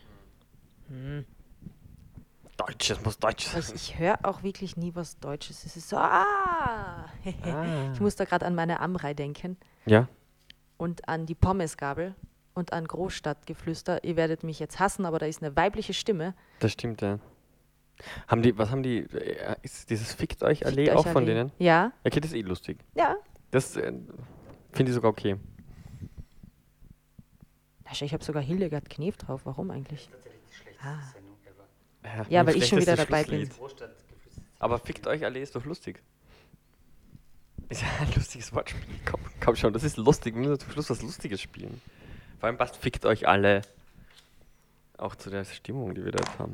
Deutsch, es muss Deutsch sein. Also ich höre auch wirklich nie was Deutsches. Es ist so, Ich muss da gerade an meine Amrei denken Ja? und an die Pommesgabel und an Großstadtgeflüster. Ihr werdet mich jetzt hassen, aber da ist eine weibliche Stimme. Das stimmt, ja. Was haben die, ist dieses Fickt euch Allee Fickt auch euch von Allee. denen? Ja, Okay, das ist eh lustig. ja. Das finde ich sogar okay. Ich habe sogar Hildegard Knef drauf. Warum eigentlich? Ja, weil ich schon wieder schlechteste dabei bin. Schlusslied. Aber Fickt euch Allee ist doch lustig. Ist ja ein lustiges Wortspiel. Komm schon, das ist lustig. Wir müssen zum Schluss was Lustiges spielen. Vor allem passt Fickt euch alle auch zu der Stimmung, die wir da jetzt haben.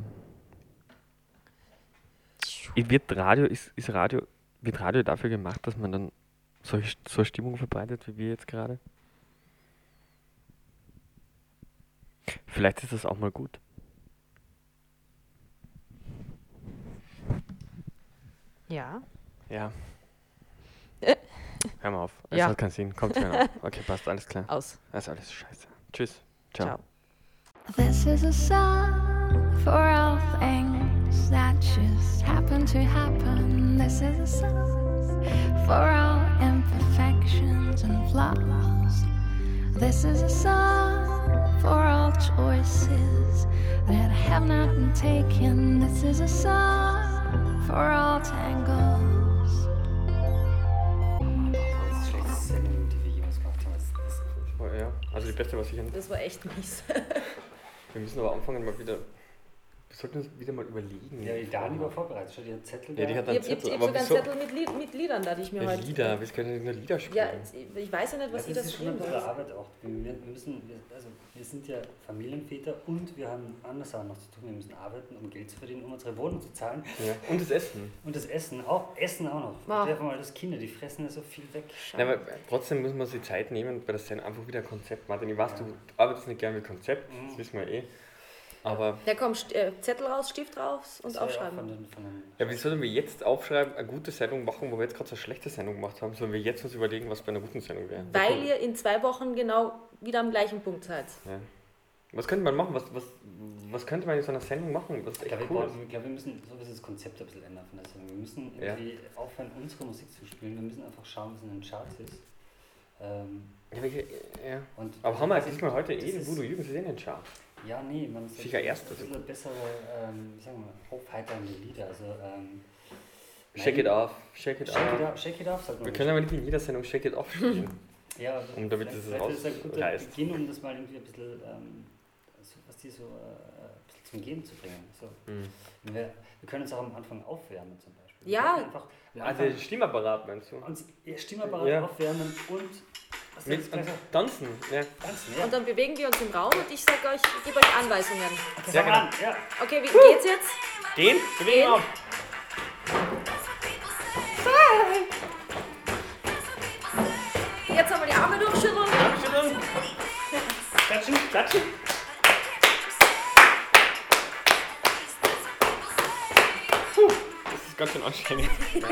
Wird Radio dafür gemacht, dass man dann so eine Stimmung verbreitet, wie wir jetzt gerade? Vielleicht ist das auch mal gut. Ja. Ja. Hör mal auf. Es Ja. hat keinen Sinn. Kommt keiner auf. Okay, passt, alles klar. Aus. Das ist alles scheiße. Tschüss. Ciao. Ciao. This is a song for all things that just happen to happen. This is a song for all imperfections and flaws. This is a song for all choices that have not been taken. This is a song for all tangles. Das schlechteste Sendung, die wir jemals gemacht haben. Oh, ja, also die beste, was ich hin. Das war echt mies. Wir müssen aber anfangen mal wieder. Wir sollten uns wieder mal überlegen. Ja, die Dani war vorbereitet. Schau dir den Zettel Ja, die da. hat einen Ich habe Zettel. sogar Aber einen wieso? Zettel mit Liedern da, die ich mir Ja, heute... Lieder, wir können nur Lieder spielen. Ja, ich weiß ja nicht, was Das ihr das ist schon ein spielen bisschen wollt. Arbeit auch. Wir sind ja Familienväter und wir haben andere Sachen noch zu tun. Wir müssen arbeiten, um Geld zu verdienen, um unsere Wohnung zu zahlen. Ja. Und das Essen. Und das Essen auch noch. Ah. Stell dir mal, das Kinder, die fressen ja so viel weg. Nein, aber trotzdem muss man sich Zeit nehmen, bei der Sendung einfach wieder ein Konzept. Martin, ich weiß, du arbeitest nicht gerne mit Konzept, das wissen wir eh. Aber Ja, komm, Zettel raus, Stift raus und Das war ja auch aufschreiben. von den ja, wie sollen wir jetzt aufschreiben, eine gute Sendung machen, wo wir jetzt gerade so eine schlechte Sendung gemacht haben? Sollen wir jetzt uns überlegen, was bei einer guten Sendung wäre? Weil ihr in 2 Wochen genau wieder am gleichen Punkt seid. Ja. Was könnte man machen? Was könnte man in so einer Sendung machen? Was Ich echt glaube, cool ist? wir müssen so ein bisschen das Konzept ein bisschen ändern von der Sendung. Wir müssen Ja. irgendwie aufhören, unsere Musik zu spielen. Wir müssen einfach schauen, was in den Charts ist. Ja. Und Aber haben wir das diesmal heute das den ist- Voodoo Jürgens in den Chart? Ja, nee, man ist Sicher erst, ein bisschen bessere, wie sagen wir, aufheiternde Lieder. Also, Shake It Off, Shake It Shake It Off. Off, Shake It Off, sagt man. Wir können aber nicht in jeder Sendung Shake It Off spielen. Ja, also um damit vielleicht- es vielleicht ist ein guter rausreißt. Beginn, um das mal irgendwie ein bisschen, was die so ein bisschen zum Gehen zu bringen. So. Mhm. Wir können uns auch am Anfang aufwärmen zum Beispiel. Ja. Wir können einfach am Also Anfang Stimmapparat meinst du? uns ihr Stimmapparat Ja. aufwärmen und was Mit jetzt gleich noch? Tanzen, ja. Tanzen, ja. Und dann bewegen wir uns im Raum und ich sage euch, ich gebe euch Anweisungen. Okay, Ja, fang genau. an, ja. Okay, wie geht's jetzt? Gehen? Bewegen auf! Jetzt einmal die Arme durchschütteln. Abschütteln! Klatschen. Klatschen! Das ist ganz schön anstrengend.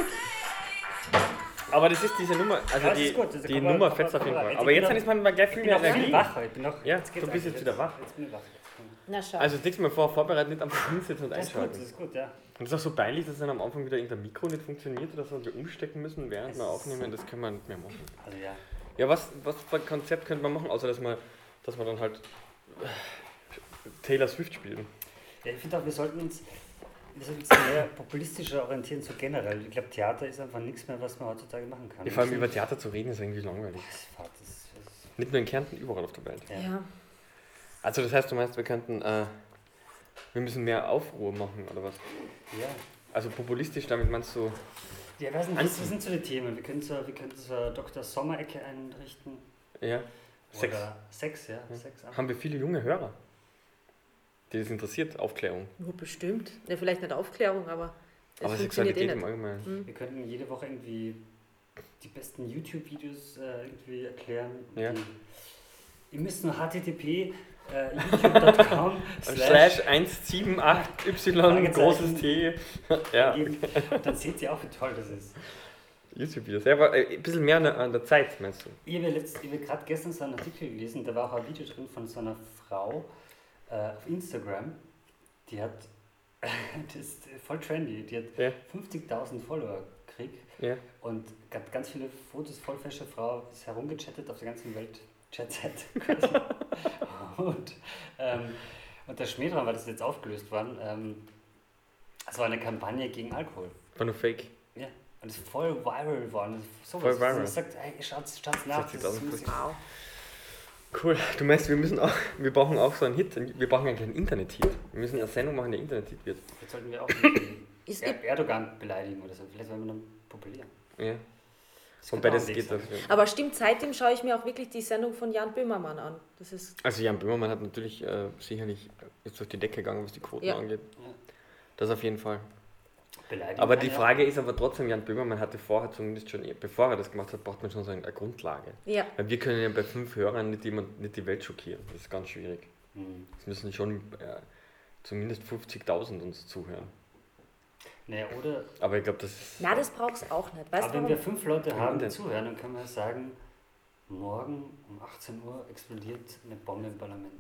Aber das ist diese Nummer, also Ja, das die, ist gut, das die kann Nummer man- fetzt kann auf jeden man- Fall. jetzt Aber bin jetzt ich ist man gleich viel Ich bin mehr noch viel Energie. wach heute. Ich bin noch, Ja, jetzt geht's du bist jetzt eigentlich. wieder wach. Jetzt bin ich wach. Na schau. Also das nächste Mal vorbereiten, nicht am hinsetzen und Das ist gut, das einschalten. ist gut, ja. Und es ist auch so peinlich, dass dann am Anfang wieder irgendein Mikro nicht funktioniert oder so und wir umstecken müssen, während wir aufnehmen. Das können wir nicht mehr machen. Also ja. Ja, was für ein Konzept könnte man machen, außer dass wir dann halt Taylor Swift spielen? Ja, ich finde auch, wir sollten uns mehr populistischer orientieren, so generell. Ich glaube, Theater ist einfach nichts mehr, was man heutzutage machen kann. Ja, vor allem über Theater zu reden ist irgendwie langweilig. Das Nicht nur in Kärnten, überall auf der Welt. ja. Ja. Also das heißt, du meinst, wir könnten, wir müssen mehr Aufruhr machen, oder was? Ja. Also populistisch, damit meinst du, Ja, ich weiß nicht, was sind so die Themen? Wir könnten so eine Dr. Sommer-Ecke einrichten. ja, Sex. Oder Sex, ja. Sex auch. Haben wir viele junge Hörer, die das interessiert, Aufklärung. Nur bestimmt. Ja, vielleicht nicht Aufklärung, aber es Aber funktioniert Sexualität eh im nicht. Allgemeinen. Wir könnten jede Woche irgendwie die besten YouTube-Videos irgendwie erklären. Ja. Ihr müsst nur http youtube.com Slash 178y, großes T. Ja, eingeben. Dann seht ihr auch, wie toll das ist. YouTube-Videos. Ja, aber ein bisschen mehr an der Zeit, meinst du? Ich habe gerade gestern so einen Artikel gelesen, da war auch ein Video drin von so einer Frau auf Instagram, die hat, das ist voll trendy, die hat Ja. 50.000 Follower gekriegt Ja. und ganz viele Fotos, voll fesche Frau, ist herumgechattet auf der ganzen Welt, Chat-Set quasi. Und der Schmäh dran, weil das jetzt aufgelöst worden, es war eine Kampagne gegen Alkohol. War nur Fake. Ja. Und es ist voll viral geworden. So Voll viral. Man sagt, hey, schaut's nach. Das 60.000 muss- Wow. Cool. Du meinst, wir brauchen auch so einen Hit. Wir brauchen eigentlich einen Internet-Hit. Wir müssen eine Sendung machen, der Internet-Hit wird. Jetzt sollten wir auch irgendwie Es gibt, Erdogan beleidigen oder so. Vielleicht werden wir dann populär. Ja. Das Wobei könnte das auch ein geht Weg das. sein. aber stimmt, seitdem schaue ich mir auch wirklich die Sendung von Jan Böhmermann an. Das ist, Also Jan Böhmermann hat natürlich sicherlich ist durch die Decke gegangen, was die Quoten Ja. angeht. Ja. Das auf jeden Fall. Beleidigen Aber kann die ja Frage ist aber trotzdem, Jan Böhmermann hatte vorher zumindest schon, bevor er das gemacht hat, braucht man schon so eine Grundlage. ja. Weil wir können ja bei 5 Hörern nicht die Welt schockieren. Das ist ganz schwierig. auch- Hm. Es müssen schon zumindest 50.000 uns zuhören. Naja, oder? Aber ich glaube, das ist... Na, das brauchst du auch nicht. Weißt Aber du wenn wir warum? 5 Leute haben, die denn? zuhören, dann können wir sagen, morgen um 18 Uhr explodiert eine Bombe im Parlament.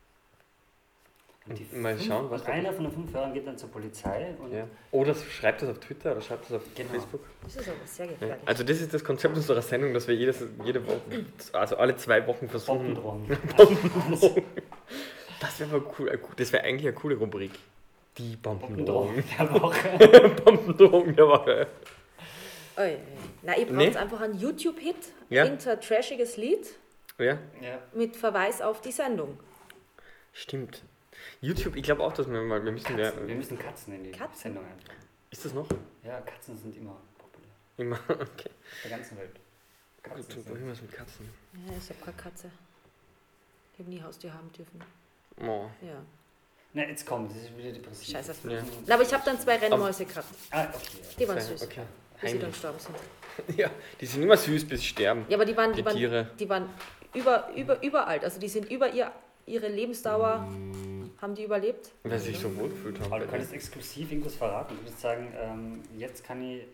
Und die Mal schauen, was und da einer von den 5 Hörern geht dann zur Polizei und Ja. Oder schreibt das auf Twitter oder schreibt das auf Genau. Facebook. Das ist aber sehr Ja. gefährlich. Also das ist das Konzept unserer Sendung, dass wir jede Woche, also alle 2 Wochen versuchen... Bombendrohungen. Das wäre aber cool. Das wäre eigentlich eine coole Rubrik. Die Bombendrohung. Bombendrohung der Woche. Bombendrohung der Woche. Oi. Na, ihr braucht Nee. einfach einen YouTube-Hit, Ja. irgendein trashiges Lied Ja, Ja. mit Verweis auf die Sendung. stimmt. YouTube, ich glaube auch, dass wir müssen ja... Wir müssen Katzen in die Katzen? Sendung einbringen. Ist das noch? Ja, Katzen sind immer populär. Immer, okay. Auf der ganzen Welt. Katzen Gut, sind irgendwas mit Katzen. Ja, ich habe keine Katze. Ich habe nie Haustier haben dürfen. Oh. Ja. Na, jetzt kommt, das ist wieder depressiv. Scheiße. Ja. Na, aber ich habe dann 2 Rennmäuse gehabt. Ah, okay. Die waren Okay. süß, Okay. bis sie dann Heimlich. gestorben sind. Ja, die sind immer süß, bis sie sterben. Ja, aber die waren, Die Tiere. die waren überalt. Also die sind über ihre Lebensdauer, haben die überlebt. Weil sie sich so wohl gefühlt haben. Aber du könntest exklusiv irgendwas verraten. Du könntest sagen, jetzt kann ich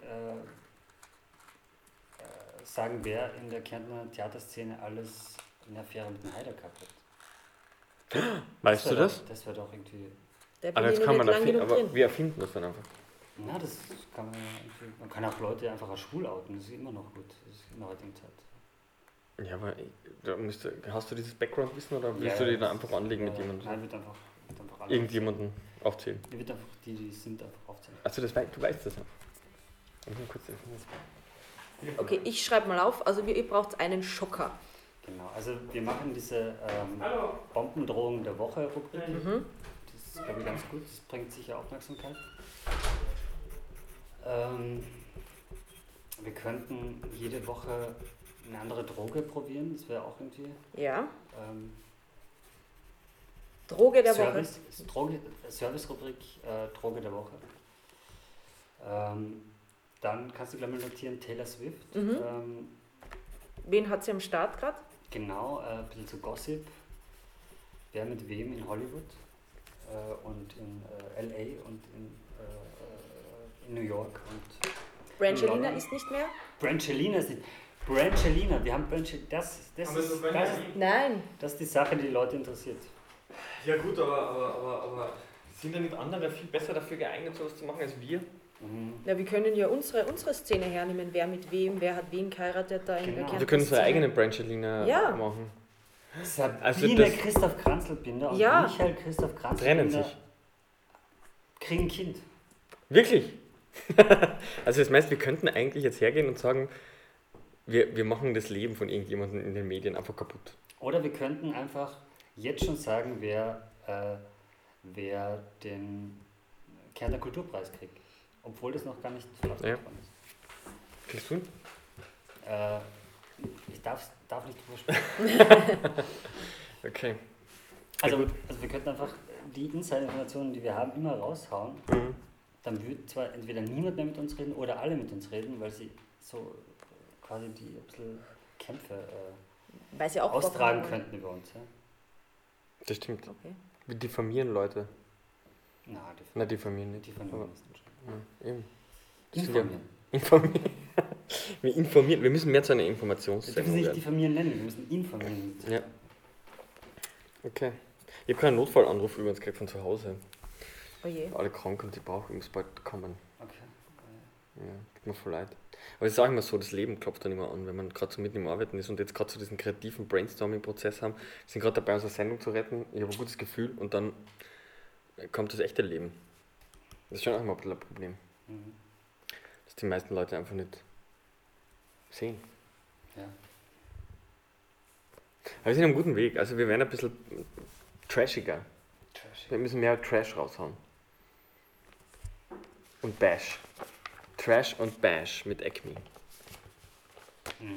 sagen, wer in der Kärntner Theaterszene alles eine Affäre mit dem Heider gehabt hat. Weißt du das? Das wäre doch irgendwie. Der Aber bin das ich kann noch man nicht lang erfinden, genug aber drin. wir erfinden das dann einfach. Na, das kann man ja irgendwie. Man kann auch Leute einfach als schwul outen, das ist immer noch gut. Das ist in der heutigen Zeit. Ja, aber hast du dieses Background-Wissen oder willst Ja, du dich da das- einfach anlegen mit jemandem? Nein, wird einfach alle. Irgendjemanden aufzählen. Die wird einfach, die sind einfach aufzählen. Also du weißt das ja. Ich muss kurz telefonieren. Okay, ich schreibe mal auf. Also ihr braucht einen Schocker. Genau, also wir machen diese Bombendrohung der Woche Rubrik. Mhm. Das ist, glaube ich, ganz gut. Das bringt sicher Aufmerksamkeit. Wir könnten jede Woche eine andere Droge probieren. Das wäre auch irgendwie Ja. Droge der Woche. Service. Service-Rubrik Droge der Woche. Dann kannst du gleich mal notieren Taylor Swift. Mhm. Wen hat sie am Start gerade? Genau, ein bisschen zu Gossip. Wer mit wem in Hollywood und in LA und in New York. Und Brangelina London. ist nicht mehr? Brangelina ist nicht. Brangelina, wir haben Brangelina. Nein. Das ist die Sache, die Leute interessiert. Ja gut, aber sind da nicht andere viel besser dafür geeignet, sowas zu machen als wir? Ja, wir können ja unsere Szene hernehmen. Wer mit wem, wer hat wen geheiratet da in der Genau. Kärntner Wir können unsere Szene. eigene Brangelina Ja. machen. Sabine Also das- Christoph Kranzelbinder und Ja. Michael Christoph Trennen Kranzelbinder sich. kriegen ein Kind. Wirklich? Also das heißt, wir könnten eigentlich jetzt hergehen und sagen, wir machen das Leben von irgendjemandem in den Medien einfach kaputt. Oder wir könnten einfach jetzt schon sagen, wer den Kärntner Kulturpreis kriegt. Obwohl das noch gar nicht veröffentlicht worden ist. Kriegst du ihn? Ich darf nicht drüber sprechen. Okay. Also wir könnten einfach die Insider-Informationen, die wir haben, immer raushauen. Mhm. Dann würde zwar entweder niemand mehr mit uns reden oder alle mit uns reden, weil sie so quasi die ein bisschen Kämpfe Weil sie auch austragen Bock haben. könnten über uns. Ja? Das stimmt. Okay. Wir diffamieren Leute. Na, Na, diffamieren nicht. die von aber- uns nicht. Ja, eben. Informieren. Informieren. Wir informieren. Wir müssen mehr zu einer Wir dürfen Informationssendung es nicht werden. diffamieren nennen, wir müssen informieren. Ja. Okay. Ich habe keinen Notfallanruf übrigens gekriegt von zu Hause. Oh je. Alle krank und die brauchen, muss bald kommen. Okay. Ja, tut mir voll leid. Aber ich sage immer so, das Leben klopft dann immer an, wenn man gerade so mitten im Arbeiten ist und jetzt gerade so diesen kreativen Brainstorming-Prozess haben. Wir sind gerade dabei, unsere Sendung zu retten. Ich habe ein gutes Gefühl und dann kommt das echte Leben. Das ist schon auch immer ein bisschen ein Problem, Mhm. dass die meisten Leute einfach nicht sehen. Ja. Aber wir sind auf einem guten Weg. Also wir werden ein bisschen trashiger. Trashig. Wir müssen mehr Trash raushauen. Und Bash. Trash und Bash mit Acme. Mhm.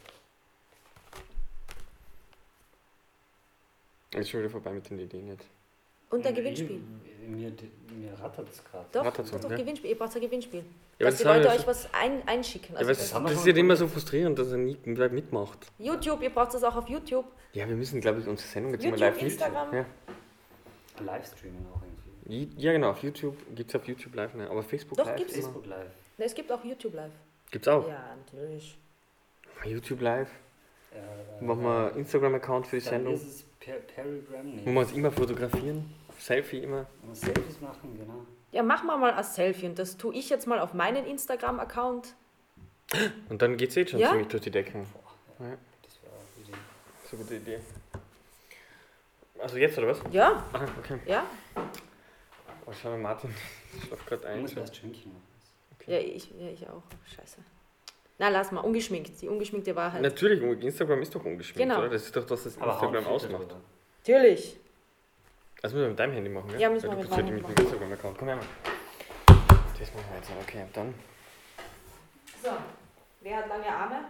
Ist schon wieder vorbei mit den Ideen jetzt. Und ein Gewinnspiel. Mir rattert es gerade. Doch, Rattert so, doch, ja. Gewinnspiel. Ihr braucht ein Gewinnspiel. Ja, dass aber die das haben Leute wir euch was einschicken. Ja, Also aber das haben wir das schon ist ja immer mal so frustrierend, dass er nie bleibt mitmacht. YouTube, ihr braucht das auch auf YouTube. Ja, wir müssen, glaube ich, unsere Sendung jetzt YouTube, mal live Instagram. Ja. Livestreamen auch irgendwie. Ja, genau, auf YouTube. Gibt es auf YouTube live, ne? Aber Facebook Doch, live gibt's. immer. Facebook Live. Ne, es gibt auch YouTube Live. Gibt's auch. Ja, natürlich. YouTube live. Äh, Machen wir Instagram-Account für die Dann Sendung. ist es Perigram, nee. Wo wir uns immer fotografieren. Selfie immer. Selfies machen, genau. Ja, machen wir mal ein Selfie und das tue ich jetzt mal auf meinen Instagram-Account. Und dann geht's schon Ja? ziemlich durch die Decke. Boah, Ja. das wäre auch Idee. So eine gute Idee. Also jetzt oder was? Ja, Aha, okay. ja. Oh, schau mal, Martin schlaft gerade Du ein. musst erst Schminkchen machen. Ja, ich auch. Scheiße. Na, lass mal, ungeschminkt. Die ungeschminkte Wahrheit. Natürlich, Instagram ist doch ungeschminkt, Genau. oder? Das ist doch das, was Aber Instagram Hautfilter ausmacht. drüber. Natürlich. Das müssen wir mit deinem Handy machen, ja? Ja, müssen Weil wir du mit bist ja meinem mit dem Instagram-Account. Komm her mal. Das machen wir jetzt. Okay, dann. So, wer hat lange Arme?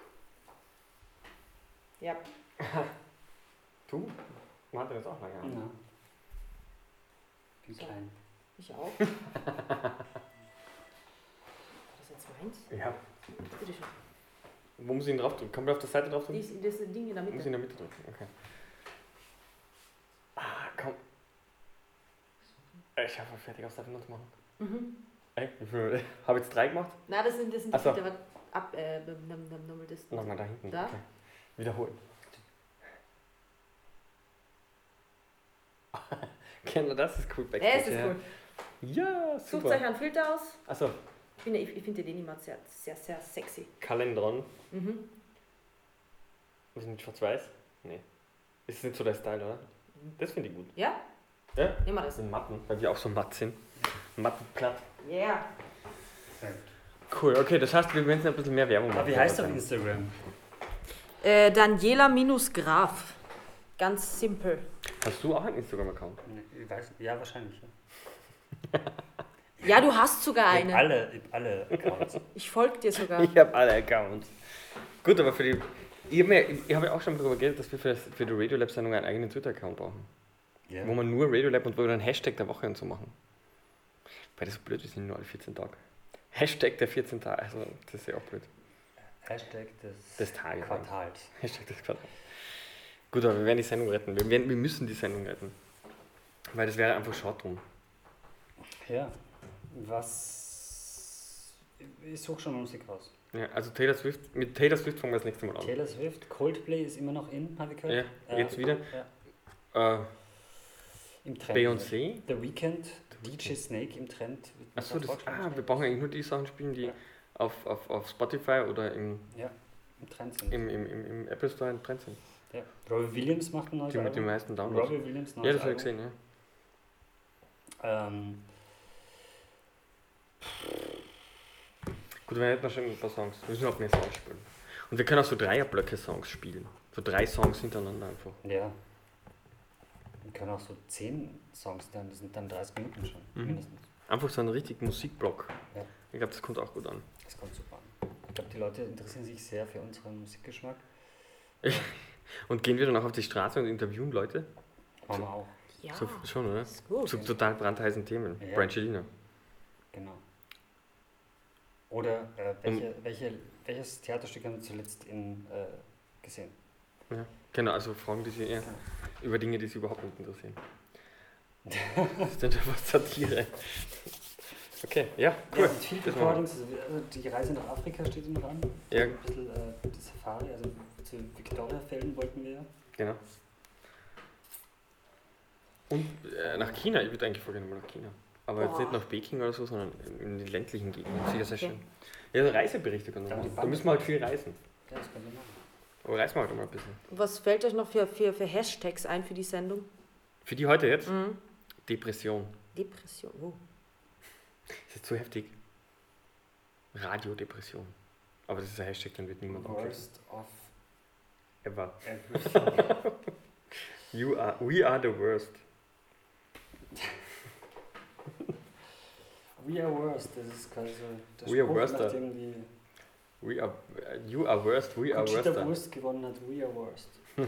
Ja. Du? Martin ist auch lange an. Ja. Bin klein. Ich auch. Das ist jetzt meins? Ja. Bitte schön. Wo muss ich ihn drauf drücken? Kann man auf der Seite drauf drücken? Das Ding in der Muss ich in Mitte. der Mitte drücken, okay. Ah, komm. Ich habe fertig aus der Benutz machen. Mhm. Ey, habe jetzt 3 gemacht? Nein, das sind die Ach so. Bitte, ab, nochmal das. Nochmal da hinten. Da? Okay. Wiederholen. Genau, das ist cool. Ja, es ist cool. Ja, Sucht super. euch einen Filter aus. Achso, Ich finde den immer sehr, sehr, sehr sexy. Kalendron. Mhm. Was ist mit Schwarz-Weiß? Nee. Ist nicht so der Style, oder? Das finde ich gut. Ja? Ja? Nehmen wir Das das. sind Matten, weil die auch so matt sind. Mattenplatt. Ja. Yeah. Cool, okay, das heißt, wir müssen ein bisschen mehr Werbung machen. Aber wie heißt du auf Instagram? Daniela-Graf. Ganz simpel. Hast du auch einen Instagram-Account? Ich weiß, ja, wahrscheinlich. Ja. Ja, du hast sogar Ich einen. hab alle Accounts. Ich folge dir sogar. Ich habe alle Accounts. Gut, aber für die. Ich habe ja auch schon darüber geredet, dass wir für die Radiolab-Sendung einen eigenen Twitter-Account brauchen. Ja. Wo man nur Radiolab und wo wir dann Hashtag der Woche und so machen. Weil das so blöd, wir sind nur alle 14 Tage. Hashtag der 14 Tage, also das ist ja auch blöd. Hashtag Des Tages. Quartals. Hashtag des Quartals. Gut, aber wir werden die Sendung retten. Wir müssen die Sendung retten. Weil das wäre einfach schade drum. Ja. Was. Ich suche schon Musik raus. Ja, also Taylor Swift, mit Taylor Swift fangen wir das nächste Mal an. Taylor Swift, Coldplay ist immer noch in, habe ich gehört. Ja, jetzt wieder. Ja, Äh, im Trend. Beyoncé. The Weeknd, The DJ Snake im Trend. Wird Achso, noch vorgeschlagen. wir brauchen eigentlich nur die Sachen spielen, die Ja. auf Spotify oder im Im Trend sind. im Apple Store im Trend sind. Ja. Robbie Williams macht ein neues Die mit den Album. meisten Downloads. Robbie Williams neues Ja, das habe ich Album. gesehen, ja. Gut, dann hätten wir schon ein paar Songs. Wir müssen auch mehr Songs spielen. Und wir können auch so Dreierblöcke-Songs spielen. So 3 Songs hintereinander einfach. Ja. Wir können auch so 10 Songs dann, das sind dann 30 Minuten schon, Mhm. mindestens. Einfach so einen richtigen Musikblock. Ja. Ich glaube, das kommt auch gut an. Das kommt super an. Ich glaube, die Leute interessieren sich sehr für unseren Musikgeschmack. Und gehen wir dann auch auf die Straße und interviewen Leute? Machen wir auch. Ja, So, schon, oder? ist gut. Zu total brandheißen Themen. Ja. Brangelina. Genau. Oder welches Theaterstück haben Sie zuletzt gesehen? Ja. Genau, also Fragen, die Sie eher über Dinge, die Sie überhaupt nicht interessieren. Das ist dann einfach Satire. Okay, ja, Cool. cool. Ja, viel Das machen Recordings, also die Reise nach Afrika steht noch an. Ja. Ein bisschen die Safari, also zu Victoria-Fällen wollten wir ja. Genau. Und nach China, ich würde eigentlich voll gerne mal nach China. Aber jetzt Boah. nicht nach Peking oder so, sondern in den ländlichen Gegenden. Sicher sehr schön. Ja, so Reiseberichte können wir Ja, die machen. Da Bank- müssen wir halt viel reisen. Ja, das können wir machen. Aber reisen wir halt mal ein bisschen. Was fällt euch noch für Hashtags ein für die Sendung? Für die heute jetzt? Mhm. Depression. Depression. Oh. Ist jetzt zu heftig. Radiodepression. Aber das ist ein Hashtag, den wird niemand anklicken. Worst of Ever. everything. We are the worst. We are worst, das ist quasi so der We are Spruch, worster. nachdem die You are worst, we are Conchita worster. Wurst gewonnen hat. We are worst.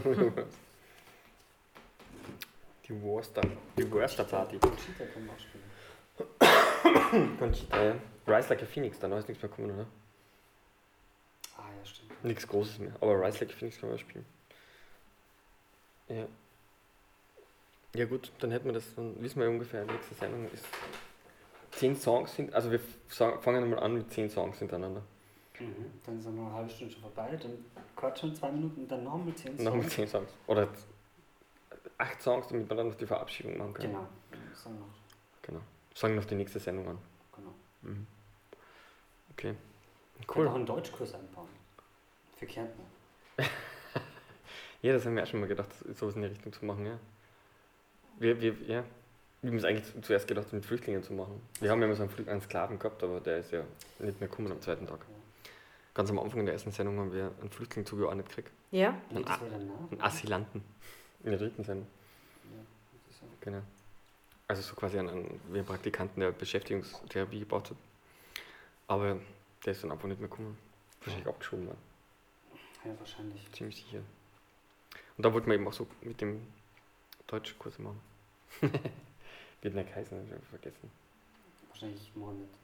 Die Worster Party. Conchita kann man auch spielen. Conchita, ja. Rise Like a Phoenix, da ist nichts mehr kommen, oder? Ah ja, stimmt. Nichts Großes mehr. Aber Rise Like a Phoenix können wir spielen. Ja. Ja gut, dann hätten wir das, dann wissen wir ungefähr, die nächste Sendung ist 10 Songs sind, also wir fangen einmal an mit 10 Songs hintereinander. Dann sind wir eine halbe Stunde schon vorbei, dann quatschen 2 Minuten und dann nochmal 10 Noch mit 10 Songs. Oder 8 Songs, damit wir dann noch die Verabschiedung machen können. Genau. Dann noch. Genau. Sagen noch die nächste Sendung an. Genau. Mhm. Okay. Cool. Noch Cool. einen Deutschkurs einbauen. Für Kärntner. Ja, das haben wir auch schon mal gedacht, sowas in die Richtung zu machen, ja. Wir haben es eigentlich zuerst gedacht, mit Flüchtlingen zu machen. Wir haben ja immer so einen Sklaven gehabt, aber der ist ja nicht mehr gekommen am zweiten Tag. Ganz am Anfang in der ersten Sendung haben wir einen Flüchtling zugeordnet gekriegt. Ja? Nee, das war danach. Einen Asylanten. In der dritten Sendung. Ja, das ist so. Genau. Also so quasi einen Praktikanten, der Beschäftigungstherapie gebraucht hat. Aber der ist dann einfach nicht mehr gekommen. Wahrscheinlich abgeschoben war. Ja, wahrscheinlich. Ziemlich sicher. Und da wollten wir eben auch so mit dem Deutschkurs machen. Wird nicht heißen, habe ich einfach vergessen. Wahrscheinlich morgen nicht.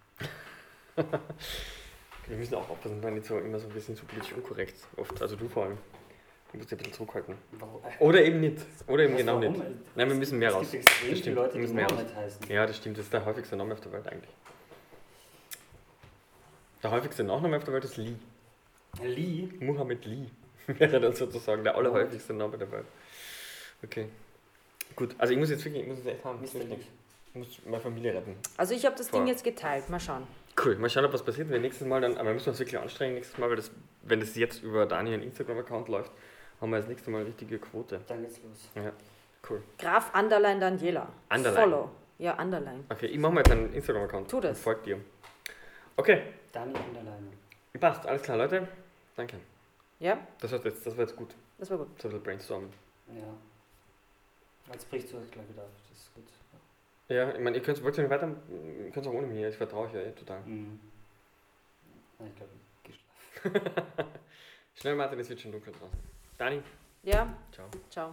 Wir müssen auch aufpassen, weil nicht so immer so, wir sind so politisch unkorrekt oft. Also du vor allem. Du musst dich ein bisschen zurückhalten. Warum? Oder eben nicht. Oder eben Was, genau warum? nicht. Nein, wir müssen mehr raus. Es gibt extrem Das viele stimmt. Leute, Wir die müssen mehr raus. Mohammed heißen. Ja, das stimmt. Das ist der häufigste Name auf der Welt eigentlich. Der häufigste Nachname auf der Welt ist Lee. Lee? Muhammad Lee wäre dann sozusagen der allerhäufigste Name der Welt. Okay. Gut, also ich muss jetzt echt haben. Ich muss meine Familie retten. Also ich habe das Voll. Ding jetzt geteilt. Mal schauen. Cool, mal schauen, ob was passiert. Wenn nächstes Mal dann, aber wir müssen uns wirklich anstrengen nächstes Mal, weil wenn das jetzt über Daniel Instagram-Account läuft, haben wir das nächste Mal eine richtige Quote. Dann geht's los. Ja, cool. Graf Underline Daniela. Underline. Follow. Ja, Underline. Okay, ich mache mal jetzt einen Instagram-Account. Tu das. Und folgt dir. Okay, Dani Underline. passt, alles klar, Leute. Danke. Ja, Das war jetzt gut. das war gut. So ein bisschen brainstormen. Ja. Jetzt brichst du das gleich wieder auf. Das ist gut. Ja, ich meine, wollt ihr nicht weiter, ihr könnt auch ohne mich, ich vertraue euch ja total. Mhm. Na, ich glaube, ich geh schlafen. Schnell, Martin, es wird schon dunkel draußen. Dani, Ja, ciao. ciao.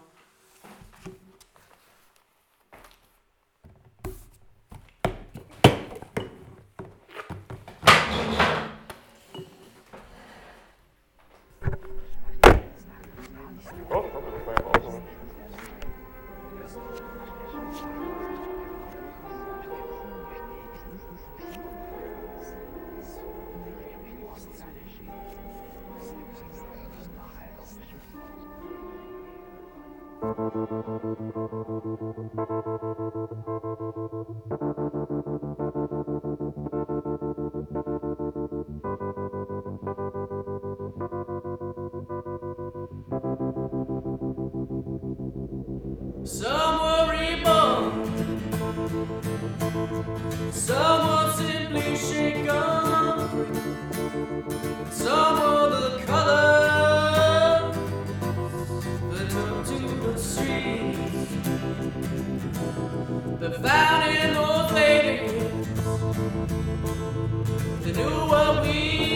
Some were reborn, some were simply shaken, some were the color that took to the streets. They found in those ladies, they knew what we